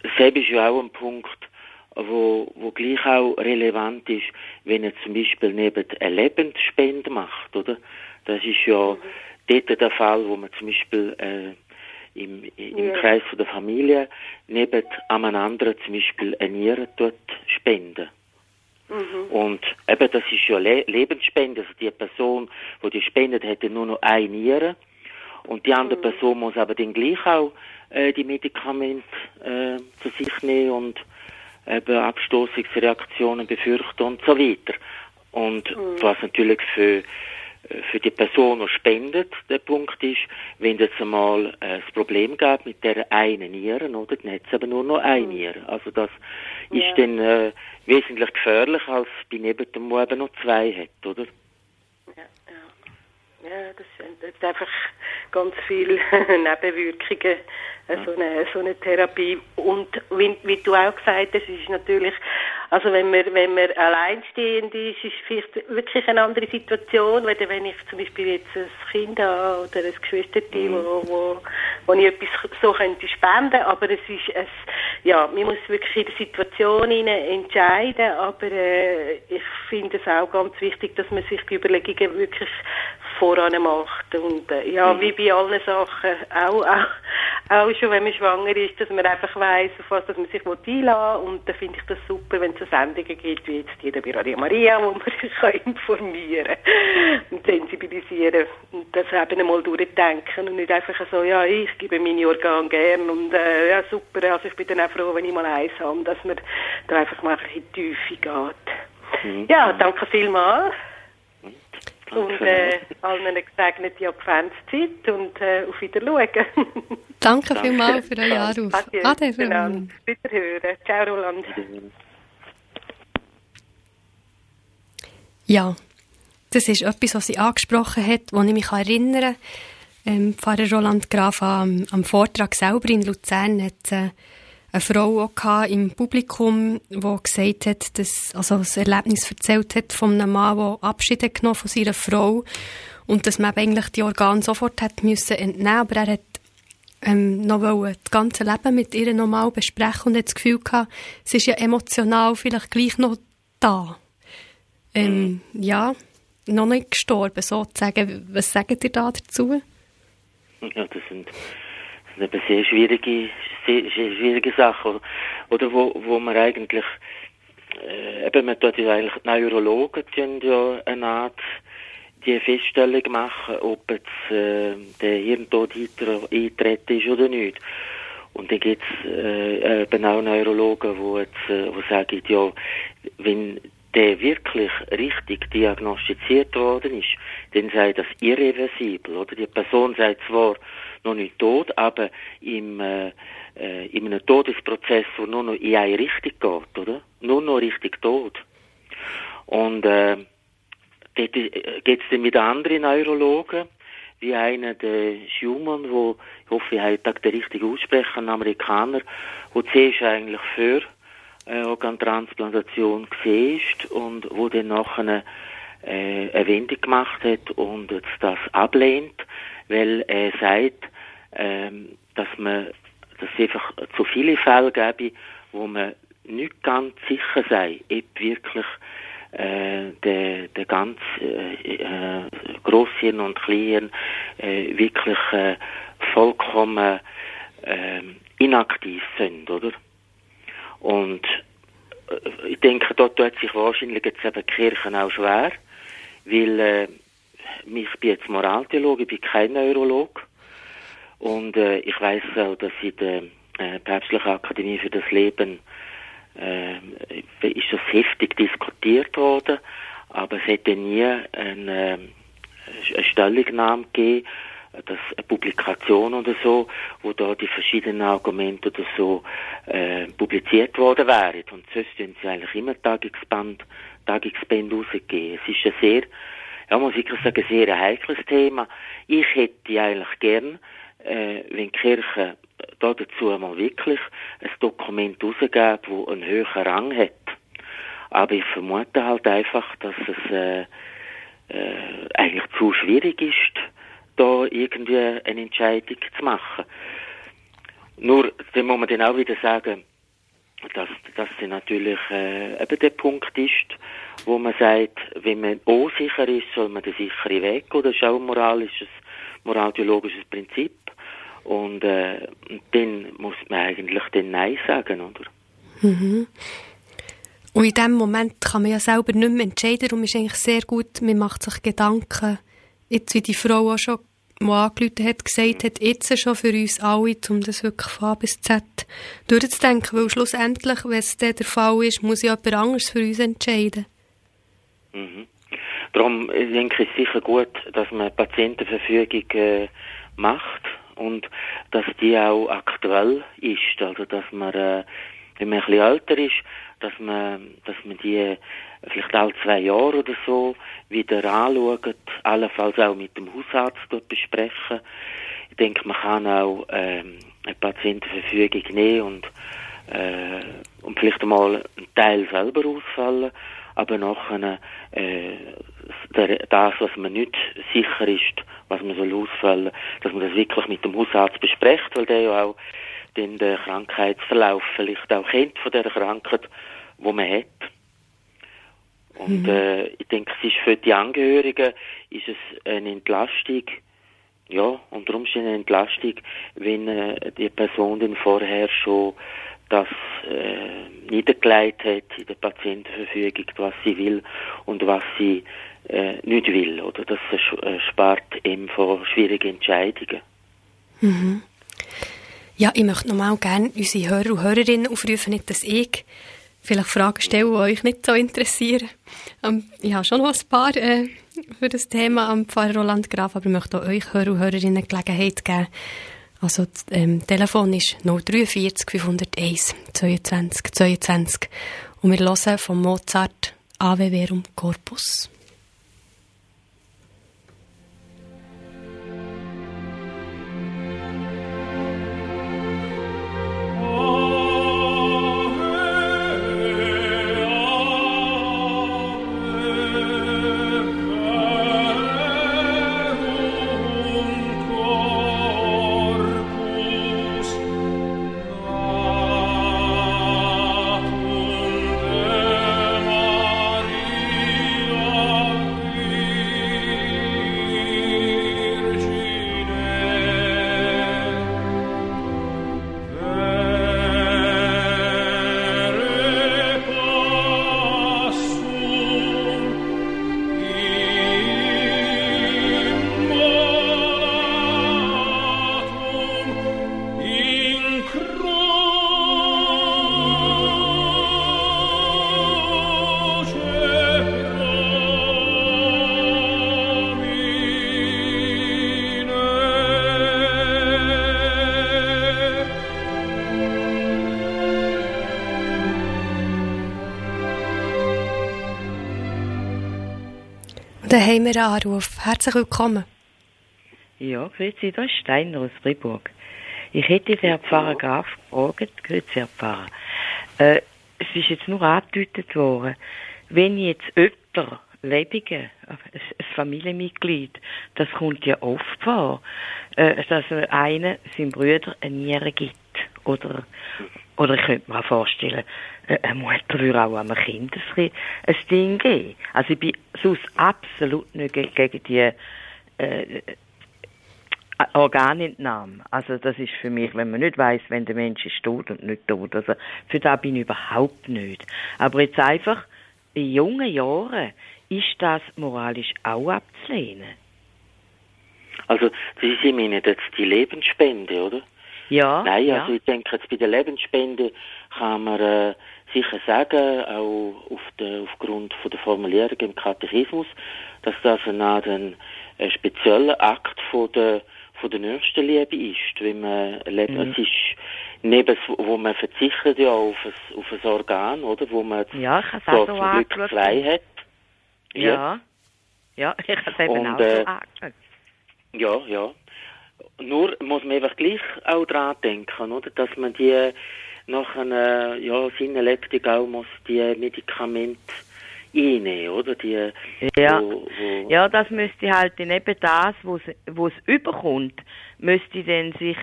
selbst ist ja auch ein Punkt, wo, wo gleich auch relevant ist, wenn er zum Beispiel neben eine Lebensspende macht, oder? Das ist ja mhm. dort der Fall, wo man zum Beispiel äh, im, im ja. Kreis von der Familie neben einem anderen zum Beispiel eine Niere tut spenden. Mhm. Und eben, das ist ja Le- Lebensspende, also die Person, die die spendet, hätte nur noch eine Niere. Und die andere mhm. Person muss aber dann gleich auch äh, die Medikamente äh, zu sich nehmen und eben Abstoßungsreaktionen befürchten und so weiter. Und mhm. was natürlich für, für die Person, die spendet, der Punkt ist, wenn es einmal äh, das Problem gab mit der einen Niere, oder, dann hat es aber nur noch eine mhm. Niere. Also das ja. ist dann äh, wesentlich gefährlicher, als bei neben dem, der eben noch zwei hat, oder? Ja, ja. ja das sind einfach ganz viele Nebenwirkungen. So eine, so eine Therapie. Und wie, wie du auch gesagt hast, ist natürlich, also wenn man, wenn man alleinstehend ist, ist vielleicht wirklich eine andere Situation, weil wenn ich zum Beispiel jetzt ein Kind habe oder ein Geschwisterteam, mhm. wo, wo, wo ich etwas so könnte spenden, aber es ist, es, ja, man muss wirklich in der Situation entscheiden, aber äh, ich finde es auch ganz wichtig, dass man sich die Überlegungen wirklich voran macht und äh, ja, mhm. wie bei allen Sachen, auch, auch, auch schon wenn man schwanger ist, dass man einfach weiss, auf was dass man sich einlassen will. Und dann finde ich das super, wenn es so Sendungen gibt, wie jetzt die bei Radio Maria, wo man sich kann informieren und sensibilisieren und das eben einmal durchdenken und nicht einfach so, ja, ich gebe meine Organe gern und äh, ja, super, also ich bin dann auch froh, wenn ich mal eins habe, dass man da einfach mal in die Tiefe geht. Mhm. Ja, danke vielmals. Und äh, allen eine gesegnete Adventszeit und äh, auf Wiedersehen. Danke vielmals für euren Anruf. Ade. Ade. Wiederhören. Ciao, Roland. Ja, das ist etwas, was sie angesprochen hat, wo ich mich erinnere. Ähm, Pfarrer Roland Graf am, am Vortrag selber in Luzern hat äh, eine Frau auch im Publikum, die gesagt hat, dass, also das Erlebnis erzählt hat von einem Mann, der Abschied genommen von seiner Frau und dass man eigentlich die Organe sofort hat müssen entnehmen, aber er hat ähm, noch wollen, das ganze Leben mit ihr nochmal besprechen und hat das Gefühl gehabt, es ist ja emotional vielleicht gleich noch da. Ähm, mhm. Ja, noch nicht gestorben, sozusagen. Was sagt ihr da dazu? Ja, das sind Das ist eine sehr schwierige, sehr, sehr schwierige Sache, oder wo, wo man eigentlich, äh, eben, man tut ja eigentlich, die Neurologen tun ja eine Art, die Feststellung machen, ob jetzt, äh, der Hirntod eintreten ist oder nicht. Und dann gibt's, äh, eben auch Neurologen, die jetzt, äh, wo sagen, ja, wenn der wirklich richtig diagnostiziert worden ist, dann sei das irreversibel, oder? Die Person sei zwar noch nicht tot, aber im, äh, äh, in einem Todesprozess, wo nur noch in eine Richtung geht, oder? Nur noch richtig tot. Und, äh, dort geht's dann mit anderen Neurologen, wie einer, der Schumann, wo, ich hoffe, ich habe den richtig aussprechen, ein Amerikaner, der zuerst eigentlich für äh, Organtransplantation gesehen ist und wo dann nachher äh, eine Wendung gemacht hat und jetzt das ablehnt, weil er sagt, ähm, dass man, dass es einfach zu viele Fälle gäbe, wo man nicht ganz sicher sei, ob wirklich äh, der, der ganz äh, äh, Grosshirn und Kleinhirn äh, wirklich äh, vollkommen äh, inaktiv sind, oder? Und äh, ich denke, dort tut sich wahrscheinlich jetzt eben die Kirche auch schwer, weil äh, ich bin jetzt Moraltheologe, ich bin kein Neurologe und äh, ich weiss auch, dass in der äh, Päpstlichen Akademie für das Leben äh, ist das heftig diskutiert worden, aber es hätte nie eine, eine Stellungnahme gegeben, dass eine Publikation oder so, wo da die verschiedenen Argumente oder so äh, publiziert worden wären. Und sonst tun sie eigentlich immer Tagungsband, Tagungsbände rausgegeben. Es ist ein sehr, ja, muss ich sagen, sehr ein heikles Thema. Ich hätte eigentlich gern, äh, wenn die Kirche da dazu mal wirklich ein Dokument rausgeben, das einen höheren Rang hat. Aber ich vermute halt einfach, dass es äh, äh, eigentlich zu schwierig ist, da irgendwie eine Entscheidung zu machen. Nur, dann muss man dann auch wieder sagen, dass, dass sie natürlich äh, eben der Punkt ist, wo man sagt, wenn man unsicher ist, soll man den sicheren Weg gehen. Das ist auch ein moralisches, moraltheologisches Prinzip. Und äh, dann muss man eigentlich dann Nein sagen, oder? Mhm. Und in dem Moment kann man ja selber nicht mehr entscheiden. Darum ist eigentlich sehr gut, man macht sich Gedanken, jetzt wie die Frau auch schon mal angerufen hat, gesagt hat, jetzt schon für uns alle, um das wirklich von A bis Z durchzudenken. Weil schlussendlich, wenn es dann der Fall ist, muss ja jemand anderes für uns entscheiden. Mhm. Darum denke ich, es sicher gut, dass man Patientenverfügung äh, macht und dass die auch aktuell ist. Also, dass man, äh, wenn man ein bisschen älter ist, dass man, dass man die vielleicht alle zwei Jahre oder so wieder anschaut, allenfalls auch mit dem Hausarzt dort besprechen. Ich denke, man kann auch ähm, eine Patientenverfügung nehmen und, äh, und vielleicht einmal einen Teil selber ausfallen, aber nachher äh, der, das, was man nicht sicher ist, was man soll ausfallen, dass man das wirklich mit dem Hausarzt bespricht, weil der ja auch den Krankheitsverlauf vielleicht auch kennt von der Krankheit, wo man hat. Und mhm. äh, ich denke, es ist für die Angehörigen ist es eine Entlastung, ja, unter Umständen eine Entlastung, wenn äh, die Person dann vorher schon das äh, niedergelegt hat in der Patientenverfügung, was sie will und was sie äh, nicht will. Oder das äh, spart eben von schwierigen Entscheidungen. Mhm. Ja, ich möchte nochmal gerne unsere Hörer und Hörerinnen aufrufen, nicht dass ich vielleicht Fragen stelle, die euch nicht so interessieren. Ähm, ich habe schon noch ein paar äh, für das Thema am Pfarrer Roland Graf, aber ich möchte auch euch Hörer und Hörerinnen Gelegenheit geben. Also das ähm, Telefon ist null vier drei fünf null eins zweiundzwanzig zweiundzwanzig und wir hören von Mozart Ave Verum Corpus. Da haben wir einen Anruf. Herzlich willkommen. Ja, grüezi, das ist Steiner aus Fribourg. Ich hätte den Herrn Pfarrer Graf gefragt, grüezi, Herr Pfarrer. Äh, es ist jetzt nur angedeutet worden, wenn jetzt jemand, Lebige, ein Familienmitglied, das kommt ja oft vor, äh, dass einer seinem Bruder eine Niere gibt. Oder, oder ich könnte mir auch vorstellen, eine Mutter würde auch einem Kind ein, ein Ding geben. Also ich bin sonst absolut nicht gegen die äh, Organentnahme. Also das ist für mich, wenn man nicht weiss, wenn der Mensch ist tot und nicht tot. Also für das bin ich überhaupt nicht. Aber jetzt einfach, in jungen Jahren ist das moralisch auch abzulehnen. Also Sie meinen jetzt die Lebensspende, oder? Ja. Nein, ja. also ich denke, jetzt bei der Lebensspende kann man äh, sicher sagen, auch auf der, aufgrund von der Formulierung im Katechismus, dass das eine Art ein, ein spezieller Akt von der, von der Nächstenliebe ist. Wenn man lebt, mhm. Es ist neben, wo man verzichtet ja auf ein, auf ein Organ, oder? Wo man ja, ich habe es auch so angeschaut. Frei hat. Ja. Ja, ich habe es eben Und, auch so äh, angeschaut. Ja, ja. Nur muss man einfach gleich auch dran denken, oder? Dass man die nach einer, ja, Sinnenlegung auch muss die Medikamente einnehmen, oder? Die, ja. Wo, wo ja, das müsste halt dann eben das, wo es überkommt, müsste dann sich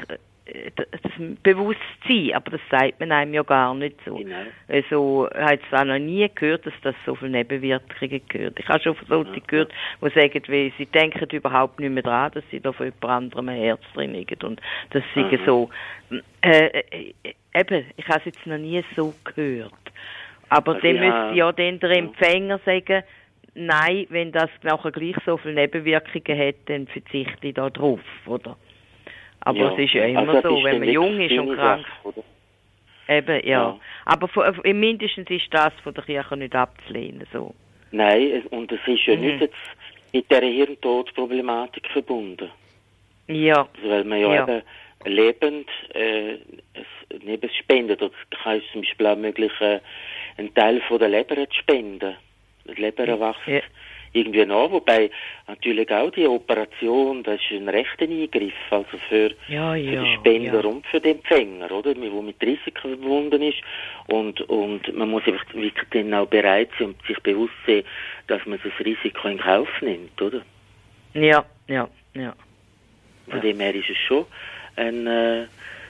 das Bewusstsein, aber das sagt man einem ja gar nicht so. Genau. Also, ich habe zwar noch nie gehört, dass das so viele Nebenwirkungen gehört. Ich habe schon solche ja. gehört, die sagen, wie, sie denken überhaupt nicht mehr dran, dass sie da von jemand anderem ein Herz drin liegen. Und das mhm. sei so, äh, äh, eben, ich habe es jetzt noch nie so gehört. Aber also dann ja. müsste ja dann der Empfänger sagen, nein, wenn das nachher gleich so viele Nebenwirkungen hat, dann verzichte ich da drauf, oder? Aber ja. es ist ja immer also so, wenn man jung ist und krank ist. Eben, ja. ja. Aber von, mindestens ist das von der Kirche nicht abzulehnen, so. Nein, und es ist ja mhm. nicht jetzt mit dieser Hirntodproblematik verbunden. Ja. Also, weil man ja, ja. eben lebend äh, neben es spendet. Oder es kann zum Beispiel auch möglich äh, einen Teil von der Leber zu spenden. Die Leber erwachst ja. irgendwie nach, wobei natürlich auch die Operation, das ist ein rechter Eingriff, also für, ja, ja, für den Spender ja. und für den Empfänger, oder, wo mit Risiken verbunden ist und, und man muss einfach wirklich dann auch bereit sein und sich bewusst sein, dass man das Risiko in Kauf nimmt, oder? Ja, ja, ja. Von ja. dem her ist es schon ein, äh,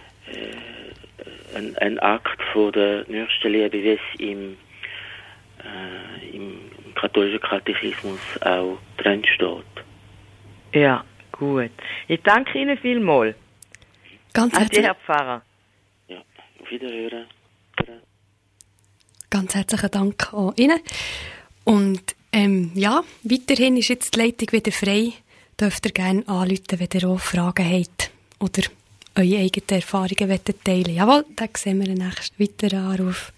ein, ein Akt von der Nächstenliebe, wie es im Äh, im katholischen Katechismus auch drin steht. Ja, gut. Ich danke Ihnen vielmals. Ganz herzlich, Herr Pfarrer. Ja, auf Wiederhören. Ganz herzlichen Dank an Ihnen. Und ähm, ja, weiterhin ist jetzt die Leitung wieder frei. Dürft ihr gerne anrufen, wenn ihr auch Fragen habt oder eure eigenen Erfahrungen wollt teilen. Jawohl, dann sehen wir den nächsten weiteren Anruf.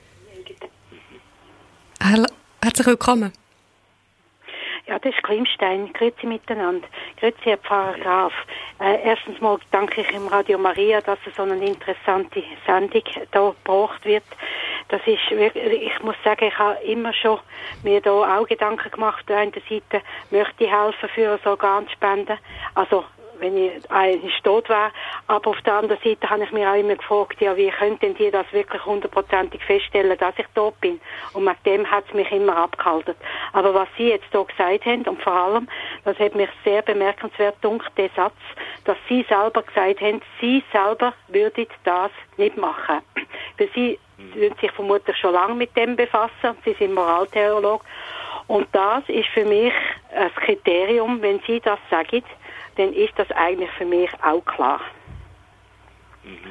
Herzlich willkommen. Ja, das ist Klimstein. Grüezi miteinander. Grüezi, Herr Pfarrer Graf. Äh, erstens mal danke ich im Radio Maria, dass so eine interessante Sendung da gebracht wird. Das ist wirklich, ich muss sagen, ich habe immer schon mir da auch Gedanken gemacht. Auf der einen Seite möchte ich helfen für ein Organspenden. Also, wenn ich eigentlich tot wäre. Aber auf der anderen Seite habe ich mir auch immer gefragt, ja, wie könnten die das wirklich hundertprozentig feststellen, dass ich tot bin? Und mit dem hat es mich immer abgehalten. Aber was Sie jetzt hier gesagt haben, und vor allem, das hat mich sehr bemerkenswert gedacht, der Satz, dass Sie selber gesagt haben, Sie selber würden das nicht machen. Weil Sie würden sich vermutlich schon lange mit dem befassen. Sie sind Moraltheologe. Und das ist für mich ein Kriterium, wenn Sie das sagen, dann ist das eigentlich für mich auch klar. Mhm.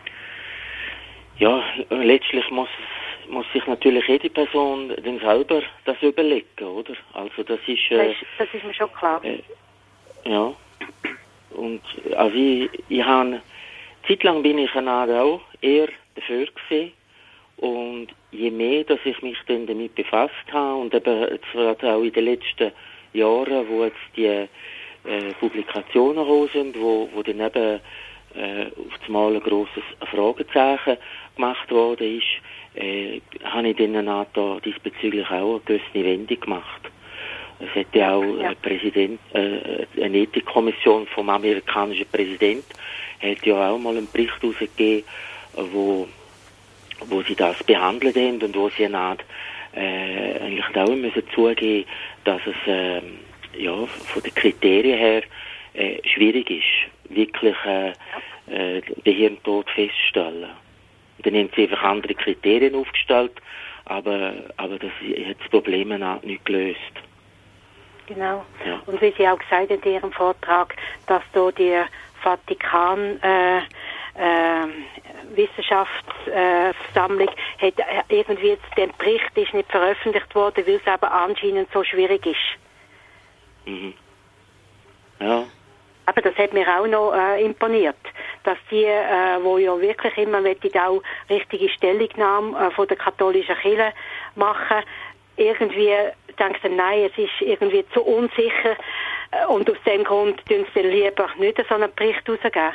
Ja, letztlich muss, muss sich natürlich jede Person dann selber das überlegen, oder? Also das ist... Äh, das, ist das ist mir schon klar. Äh, ja. Und also ich, ich habe... Zeitlang bin ich auch eher dafür gewesen. Und je mehr, dass ich mich dann damit befasst habe, und eben jetzt auch in den letzten Jahren, wo jetzt die Äh, Publikationen raus sind, wo, wo dann eben äh, auf einmal ein grosses Fragezeichen gemacht worden ist, äh, habe ich dann auch da diesbezüglich auch eine gewisse Wendung gemacht. Es hätte auch ja. ein Präsident, äh, eine Ethikkommission vom amerikanischen Präsident, hat ja auch mal einen Bericht rausgegeben, wo, wo sie das behandelt haben und wo sie eine Art, äh, eigentlich auch müssen zugeben, dass es, äh, ja, von den Kriterien her äh, schwierig ist, wirklich äh, äh, den Hirntod festzustellen. Dann haben sie einfach andere Kriterien aufgestellt, aber, aber das hat das Problem auch nicht gelöst. Genau. Ja. Und wie Sie auch gesagt haben in Ihrem Vortrag, dass da die Vatikan äh, äh, Wissenschaftsversammlung äh, hat äh, irgendwie jetzt, der Bericht ist nicht veröffentlicht worden, weil es aber anscheinend so schwierig ist. Mhm. Ja. Aber das hat mir auch noch äh, imponiert, dass die, äh, wo ja wirklich immer möchten auch richtige Stellungnahme äh, von der katholischen Kirche machen, irgendwie denken, nein, es ist irgendwie zu unsicher äh, und aus dem Grund tun sie lieber nicht so einen Bericht rausgeben.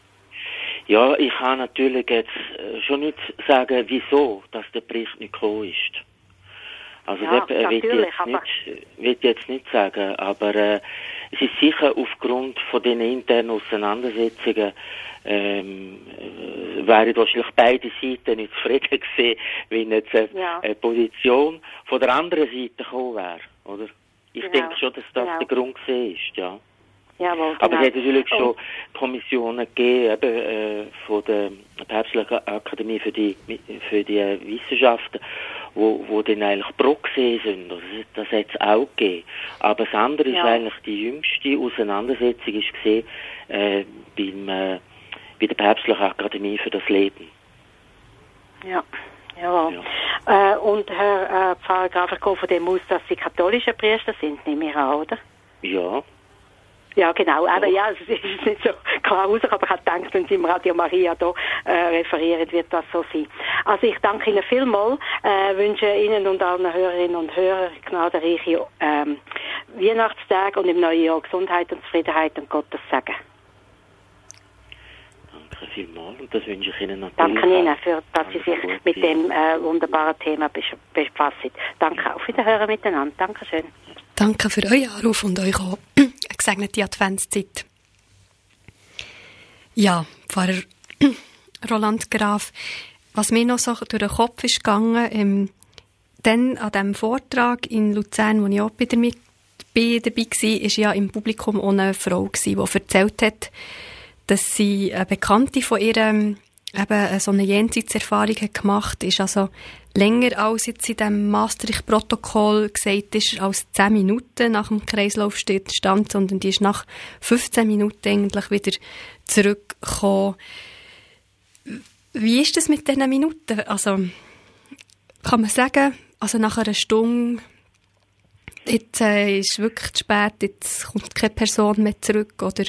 Ja, ich kann natürlich jetzt äh, schon nicht sagen, wieso, dass der Bericht nicht gekommen ist. Also ja, das äh, will, ich jetzt nicht, will ich jetzt nicht sagen, aber äh, es ist sicher aufgrund von den internen Auseinandersetzungen ähm, äh, wären wahrscheinlich beide Seiten nicht zufrieden gewesen, wenn jetzt eine, ja. eine Position von der anderen Seite gekommen wäre, oder? Ich genau. denke schon, dass das genau. der Grund gewesen ist, ja. Jawohl, genau. Aber es hat natürlich schon oh. Kommissionen gegeben, eben, äh, von der Päpstlichen Akademie für die, für die äh, Wissenschaften, wo, wo dann eigentlich pro gesehen sind. Also das hat es auch gegeben. Aber das andere ja. ist eigentlich die jüngste Auseinandersetzung ist gesehen, äh, beim, äh, bei der Päpstlichen Akademie für das Leben. Ja. Jawohl. Ja. Äh, und Herr äh, Pfarrer Graf, ich gehe von dem aus, dass Sie katholische Priester sind, nehme ich an, oder? Ja. Ja, genau. Aber ja, es ist nicht so klar raus, aber ich habe gedacht, wenn Sie im Radio Maria hier äh, referieren, wird das so sein. Also ich danke Ihnen vielmals, äh, wünsche Ihnen und allen Hörerinnen und Hörern gnadenreiche ähm, Weihnachtstage und im neuen Jahr Gesundheit und Zufriedenheit und Gottes Segen. Danke vielmals und das wünsche ich Ihnen natürlich. Danke Ihnen, für, dass Sie sich mit dem äh, wunderbaren Thema befassen. Danke, auf Wiederhören miteinander. Dankeschön. Danke für euren Anruf und euch auch eine gesegnete Adventszeit. Ja, Pfarrer Roland Graf, was mir noch so durch den Kopf ist gegangen, ähm, dann an diesem Vortrag in Luzern, wo ich auch wieder mit dabei war, war ja im Publikum auch eine Frau, die erzählt hat, dass sie eine Bekannte von ihr eben so eine Jenseitserfahrung hat gemacht, ist also länger als jetzt in diesem Maastricht-Protokoll gesagt ist, als zehn Minuten nach dem Kreislaufstillstand, sondern die ist nach fünfzehn Minuten eigentlich wieder zurückgekommen. Wie ist das mit diesen Minuten? Also, kann man sagen, also nach einer Stunde, jetzt äh, ist es wirklich zu spät, jetzt kommt keine Person mehr zurück, oder?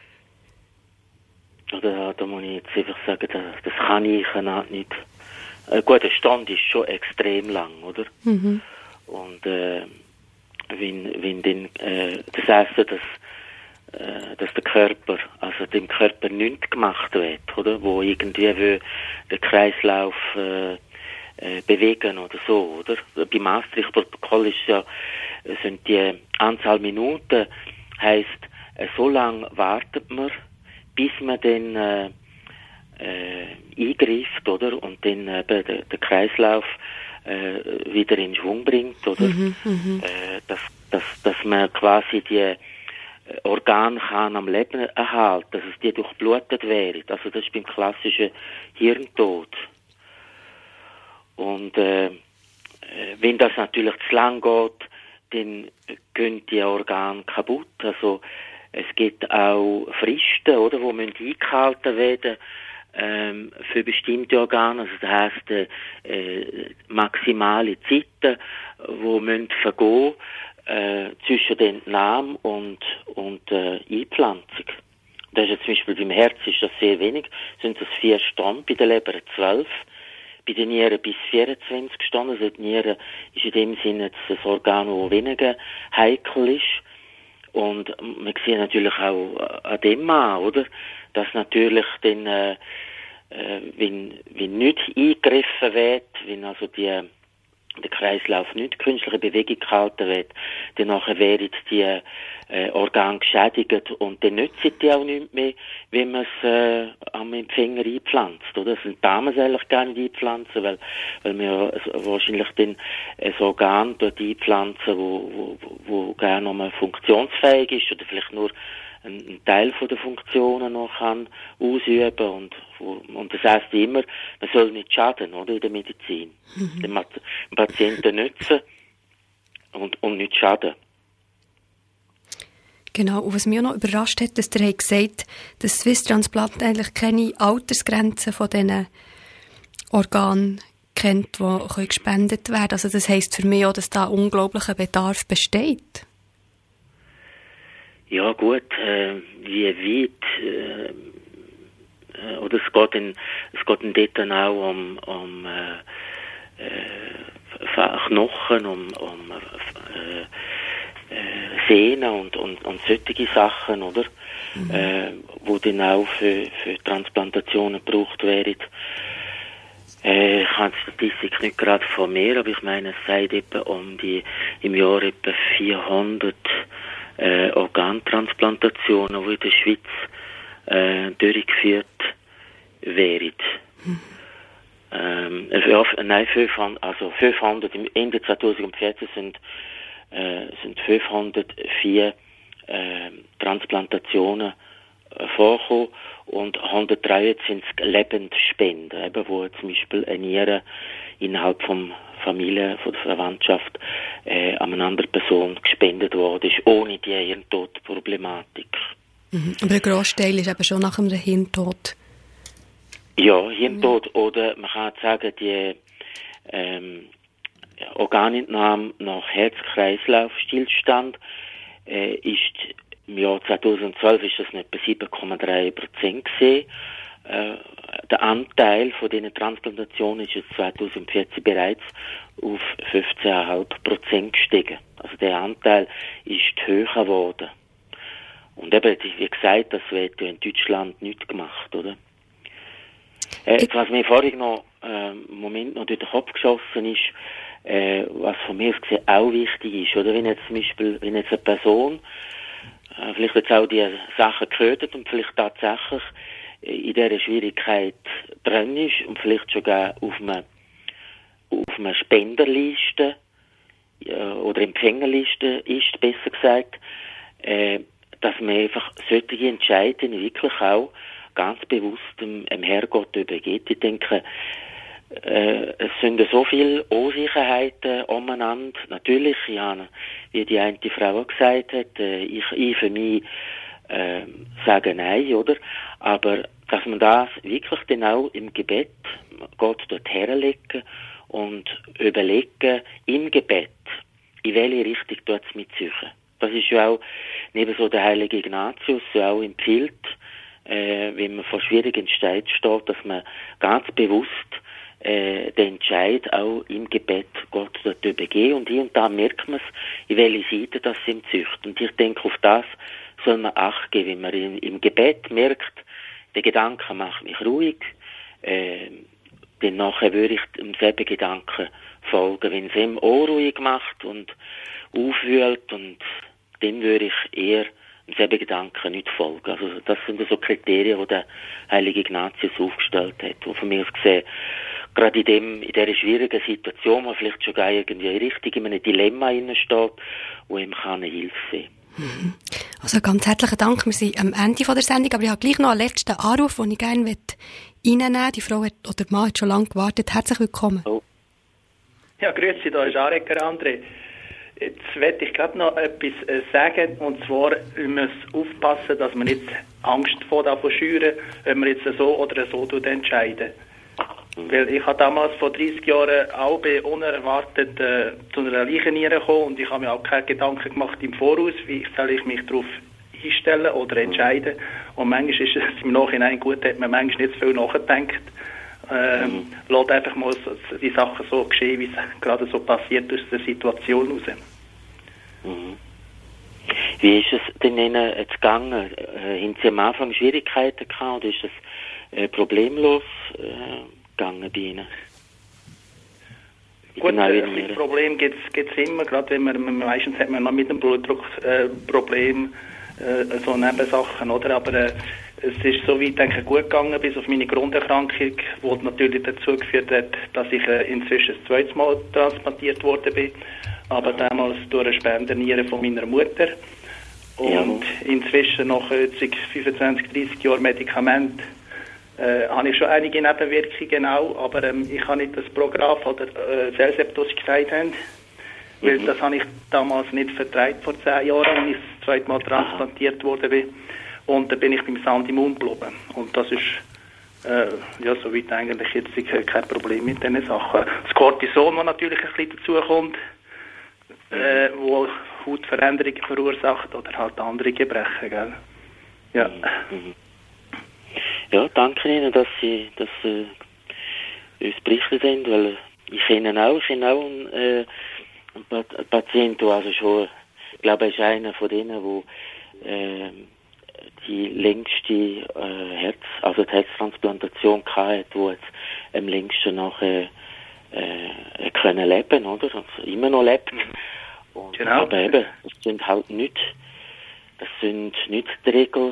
Da, da muss ich jetzt einfach sagen, das, das kann ich nicht. Äh, gut, der Stand ist schon extrem lang, oder? Mhm. Und äh, wenn, wenn dann, äh, das heisst ja, dass, äh, dass der Körper, also dem Körper nichts gemacht wird, oder? Wo irgendwie will den Kreislauf äh, äh, bewegen oder so, oder? Beim Maastricht-Protokoll ist ja, sind die Anzahl Minuten, heisst, äh, so lange wartet man, bis man dann äh, äh, eingreift, oder? Und dann äh, den, den Kreislauf äh, wieder in Schwung bringt, oder? Mhm, äh, dass, dass, dass man quasi die äh, Organe kann am Leben erhalten, dass es die durchblutet werden. Also das ist beim klassischen Hirntod. Und äh, wenn das natürlich zu lang geht, dann gehen die Organe kaputt. Also es gibt auch Fristen, oder, wo müssen eingehalten werden ähm, für bestimmte Organe. Also das heisst äh, äh, maximale Zeiten, wo müssen vergehen äh, zwischen der Entnahme und und äh, Einpflanzung. Das ist ja zum Beispiel beim Herz ist das sehr wenig, sind das vier Stunden, bei der Leber zwölf, bei den Nieren bis vierundzwanzig Stunden. Also die Nieren ist in dem Sinne das Organ, das weniger heikel ist. Und man sieht natürlich auch an dem an, oder? Dass natürlich dann, äh, wenn, wenn nicht eingegriffen wird, wenn also die, der Kreislauf nicht künstliche Bewegung gehalten wird, dann nachher werden die äh, Organe geschädigt und dann nützen die auch nicht mehr, wenn man es äh, am Empfänger einpflanzt, oder? Das darf man eigentlich gar nicht einpflanzen, weil, weil man ja wahrscheinlich dann ein Organ dort einpflanzen, wo, wo, wo gerne noch mal funktionsfähig ist oder vielleicht nur einen Teil von der Funktionen noch kann ausüben und, und das heisst immer, man soll nicht schaden, oder, in der Medizin. Mhm. Den Patienten nützen und, und nicht schaden. Genau, und was mich auch noch überrascht hat, dass der hat gesagt, dass Swiss-Transplant eigentlich keine Altersgrenze von diesen Organen kennt, die gespendet werden können. Also das heisst für mich auch, dass da unglaublicher Bedarf besteht. Ja gut, äh, wie weit, äh, oder es geht dann, es geht dann dort dann auch um, um äh, äh, Knochen, um, um äh, äh, Sehnen und, und, und solche Sachen, oder? Mhm. Äh, wo dann auch für, für Transplantationen gebraucht werden. Äh, ich habe die Statistik nicht gerade von mir, aber ich meine, es sagt etwa um die, im Jahr etwa vierhundert Äh, Organtransplantationen, die in der Schweiz äh, durchgeführt werden. Hm. Ähm, äh, nein, fünfhundert, also fünfhundert, im Ende zwanzig vierzehn sind, äh, sind fünfhundertvier äh, Transplantationen äh, vorkommen und hundertdreiundzwanzig Lebendspenden, eben, wo zum Beispiel eine Niere innerhalb vom Familie, von der Verwandtschaft äh, an eine andere Person gespendet worden ist, ohne die Hirntodproblematik. Mhm. Aber der Grossteil ist eben schon nach einem Hirntod. Ja, Hirntod, mhm. Oder man kann sagen, die ähm, Organentnahme nach Herz-Kreislauf-Stillstand äh, ist im Jahr zweitausendzwölf ist das etwa sieben Komma drei Prozent gesehen. Äh, der Anteil von diesen Transplantationen ist jetzt zweitausendvierzehn bereits auf fünfzehn Komma fünf Prozent gestiegen. Also der Anteil ist höher geworden. Und eben, wie gesagt, das wird ja in Deutschland nicht gemacht, oder? Äh, was mir vorhin noch äh, im Moment noch durch den Kopf geschossen ist, äh, was von mir aus gesehen auch wichtig ist, oder? Wenn jetzt zum Beispiel, wenn jetzt eine Person äh, vielleicht jetzt auch die Sachen gehört hat und vielleicht tatsächlich in dieser Schwierigkeit drin ist und vielleicht sogar auf einer, auf einer Spenderliste äh, oder Empfängerliste ist, besser gesagt, äh, dass man einfach solche Entscheidungen wirklich auch ganz bewusst dem, dem Herrgott übergeht. Ich denke, äh, es sind so viele Unsicherheiten umeinander. Natürlich, ja, wie die eine Frau auch gesagt hat, äh, ich, ich für mich äh, sage nein, oder? Aber dass man das wirklich dann auch im Gebet Gott dort herlegen und überlegen, im Gebet, in welche Richtung dort es mitziehen. Das ist ja auch neben so der heilige Ignatius ja auch empfiehlt, äh, wenn man vor schwierigen Entscheid steht, dass man ganz bewusst äh, den Entscheid auch im Gebet Gott dort übergeht. Und hier und da merkt man es, in welche Seite das ihm zücht. Und ich denke, auf das soll man Acht geben, wenn man in, im Gebet merkt, der Gedanke macht mich ruhig, äh, dann nachher würde ich demselben Gedanken folgen. Wenn es ihm auch ruhig macht und aufwühlt, und dann würde ich eher demselben Gedanken nicht folgen. Also das sind so Kriterien, die der heilige Ignatius aufgestellt hat, wo von mir aus gesehen, gerade in dem, in dieser schwierigen Situation, wo vielleicht schon gar irgendwie richtig in einem Dilemma steht, wo ihm eine Hilfe sehen kann. Also ganz herzlichen Dank. Wir sind am Ende der Sendung, aber ich habe gleich noch einen letzten Anruf, den ich gerne reinnehmen möchte. Die Frau hat, oder der Mann hat schon lange gewartet. Herzlich willkommen. Oh. Ja, grüezi, da ist Areker André. Jetzt werde ich gerade noch etwas äh, sagen, und zwar, wir müssen aufpassen, dass wir nicht Angst vor davon schüren, wenn wir jetzt so oder so entscheiden. Weil ich habe damals vor dreißig Jahren auch unerwartet äh, zu einer Leicheniere gekommen, und ich habe mir auch keine Gedanken gemacht im Voraus, wie soll ich mich darauf einstellen oder entscheiden. Und manchmal ist es im Nachhinein gut, hat man manchmal nicht zu viel nachgedacht. Äh, mhm. Lässt einfach mal so, die Sachen so geschehen, wie es gerade so passiert aus der Situation raus. Mhm. Wie ist es denn Ihnen jetzt gegangen? Äh, haben Sie am Anfang Schwierigkeiten gehabt, oder ist es äh, problemlos äh, gegangen bei Ihnen? Gut, äh, ein Problem gibt es immer, gerade wenn man, meistens hat man noch mit dem Blutdruck äh, Problem, äh, so Nebensachen, oder? Aber äh, es ist so weit, denke ich, gut gegangen, bis auf meine Grunderkrankung, die natürlich dazu geführt hat, dass ich äh, inzwischen das zweite Mal transplantiert worden bin, aber damals durch eine Spenderniere von meiner Mutter. Und ja. Inzwischen nach fünfundzwanzig, dreißig Jahren Medikament Äh, habe ich schon einige Nebenwirkungen auch, aber ähm, ich habe nicht das Programm oder äh, Cellseptos gesagt haben, weil mhm. das habe ich damals nicht vertreibt vor zehn Jahren, als ich das zweite Mal transplantiert worden bin, und dann bin ich beim Sandimun geblieben, und das ist äh, ja soweit eigentlich jetzt kein Problem mit diesen Sachen. Das Cortison, das natürlich ein bisschen dazukommt, äh, wo Hautveränderungen verursacht oder halt andere Gebrechen, gell? Ja. Mhm. Ja, danke Ihnen, dass Sie, dass Sie uns berichtet haben, weil ich kenne auch, ich kenne auch einen, äh, einen Patienten, der also schon, ich glaube, er ist einer von denen, wo äh, die längste äh, Herz, also die Herztransplantation hatte, wo jetzt am längsten nachher äh, können leben, oder? Also immer noch lebt. Und, genau. Aber eben, das sind halt nicht Das sind nicht die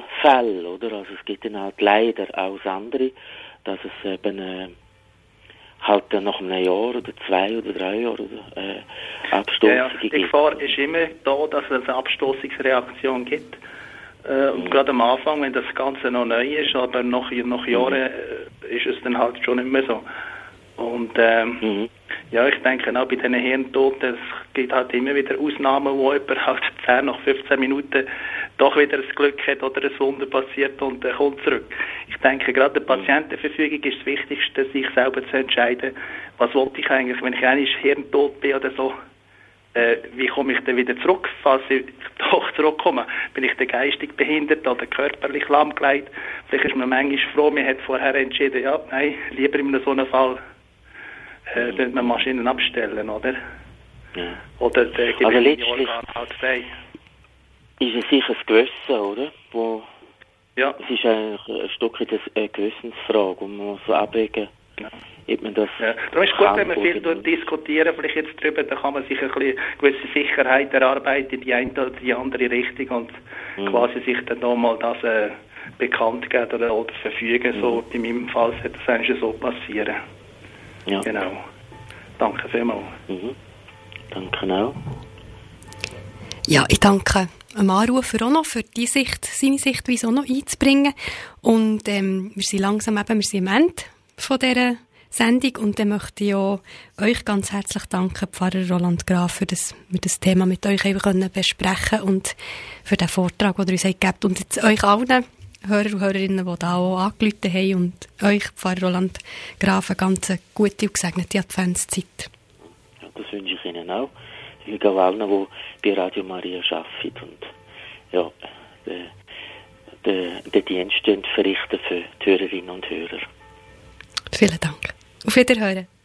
Regelfälle, oder? Also es gibt dann halt leider auch andere, dass es eben äh, halt dann nach einem Jahr oder zwei oder drei Jahren oder, äh, Abstoßungen ja, ja. Die gibt. Gefahr ist immer da, dass es eine Abstoßungsreaktion gibt. Äh, und mhm. gerade am Anfang, wenn das Ganze noch neu ist, aber nach, nach Jahren äh, ist es dann halt schon nicht mehr so. Und ähm, mhm. ja, ich denke auch bei diesen Hirntoten, es gibt halt immer wieder Ausnahmen, wo jemand halt zehn nach fünfzehn Minuten doch wieder das Glück hat oder ein Wunder passiert und äh, kommt zurück. Ich denke, gerade der Patientenverfügung ist das Wichtigste, sich selber zu entscheiden, was wollte ich eigentlich, wenn ich eigentlich hirntot bin oder so, äh, wie komme ich denn wieder zurück, falls ich doch zurückkomme? Bin ich denn geistig behindert oder körperlich lahmgelegt? Vielleicht ist man manchmal froh, man hat vorher entschieden, ja, nein, lieber in so einem Fall äh, mhm. man Maschinen abstellen, oder? Ja. Oder der also letztlich Organ halt frei. Ist es sicher das Gewissen, oder? Wo ja. Es ist eigentlich ein Stück weit eine Gewissensfrage, und man muss so abwägen, ja. ob man das ja. Darum ist es gut, wenn wir viel durch diskutieren, vielleicht jetzt drüber, da kann man sich ein bisschen gewisse Sicherheit erarbeiten in die eine oder die andere Richtung und mhm. quasi sich dann nochmal das äh, bekannt geben oder, oder verfügen. Mhm. So, in meinem Fall sollte das eigentlich so passieren. Ja. Genau. Danke vielmals. Mhm. Danke auch. Ja, ich danke dem Anrufer auch noch für die Sicht, seine Sichtweise auch noch einzubringen. Und ähm, wir sind langsam eben, wir sind am Ende von dieser Sendung und dann möchte ich auch euch ganz herzlich danken, Pfarrer Roland Graf, für das, für das Thema mit euch eben können besprechen und für den Vortrag, den ihr uns gegeben habt. Und jetzt euch allen Hörer und Hörerinnen, die da auch angerufen haben und euch, Pfarrer Roland Graf, eine ganz gute und gesegnete Adventszeit. Ja, das wünsche ich Ihnen auch. Ich wünsche auch allen, die bei Radio Maria arbeiten und ja, den, den, den Dienst verrichten für die Hörerinnen und Hörer. Vielen Dank. Auf Wiederhören.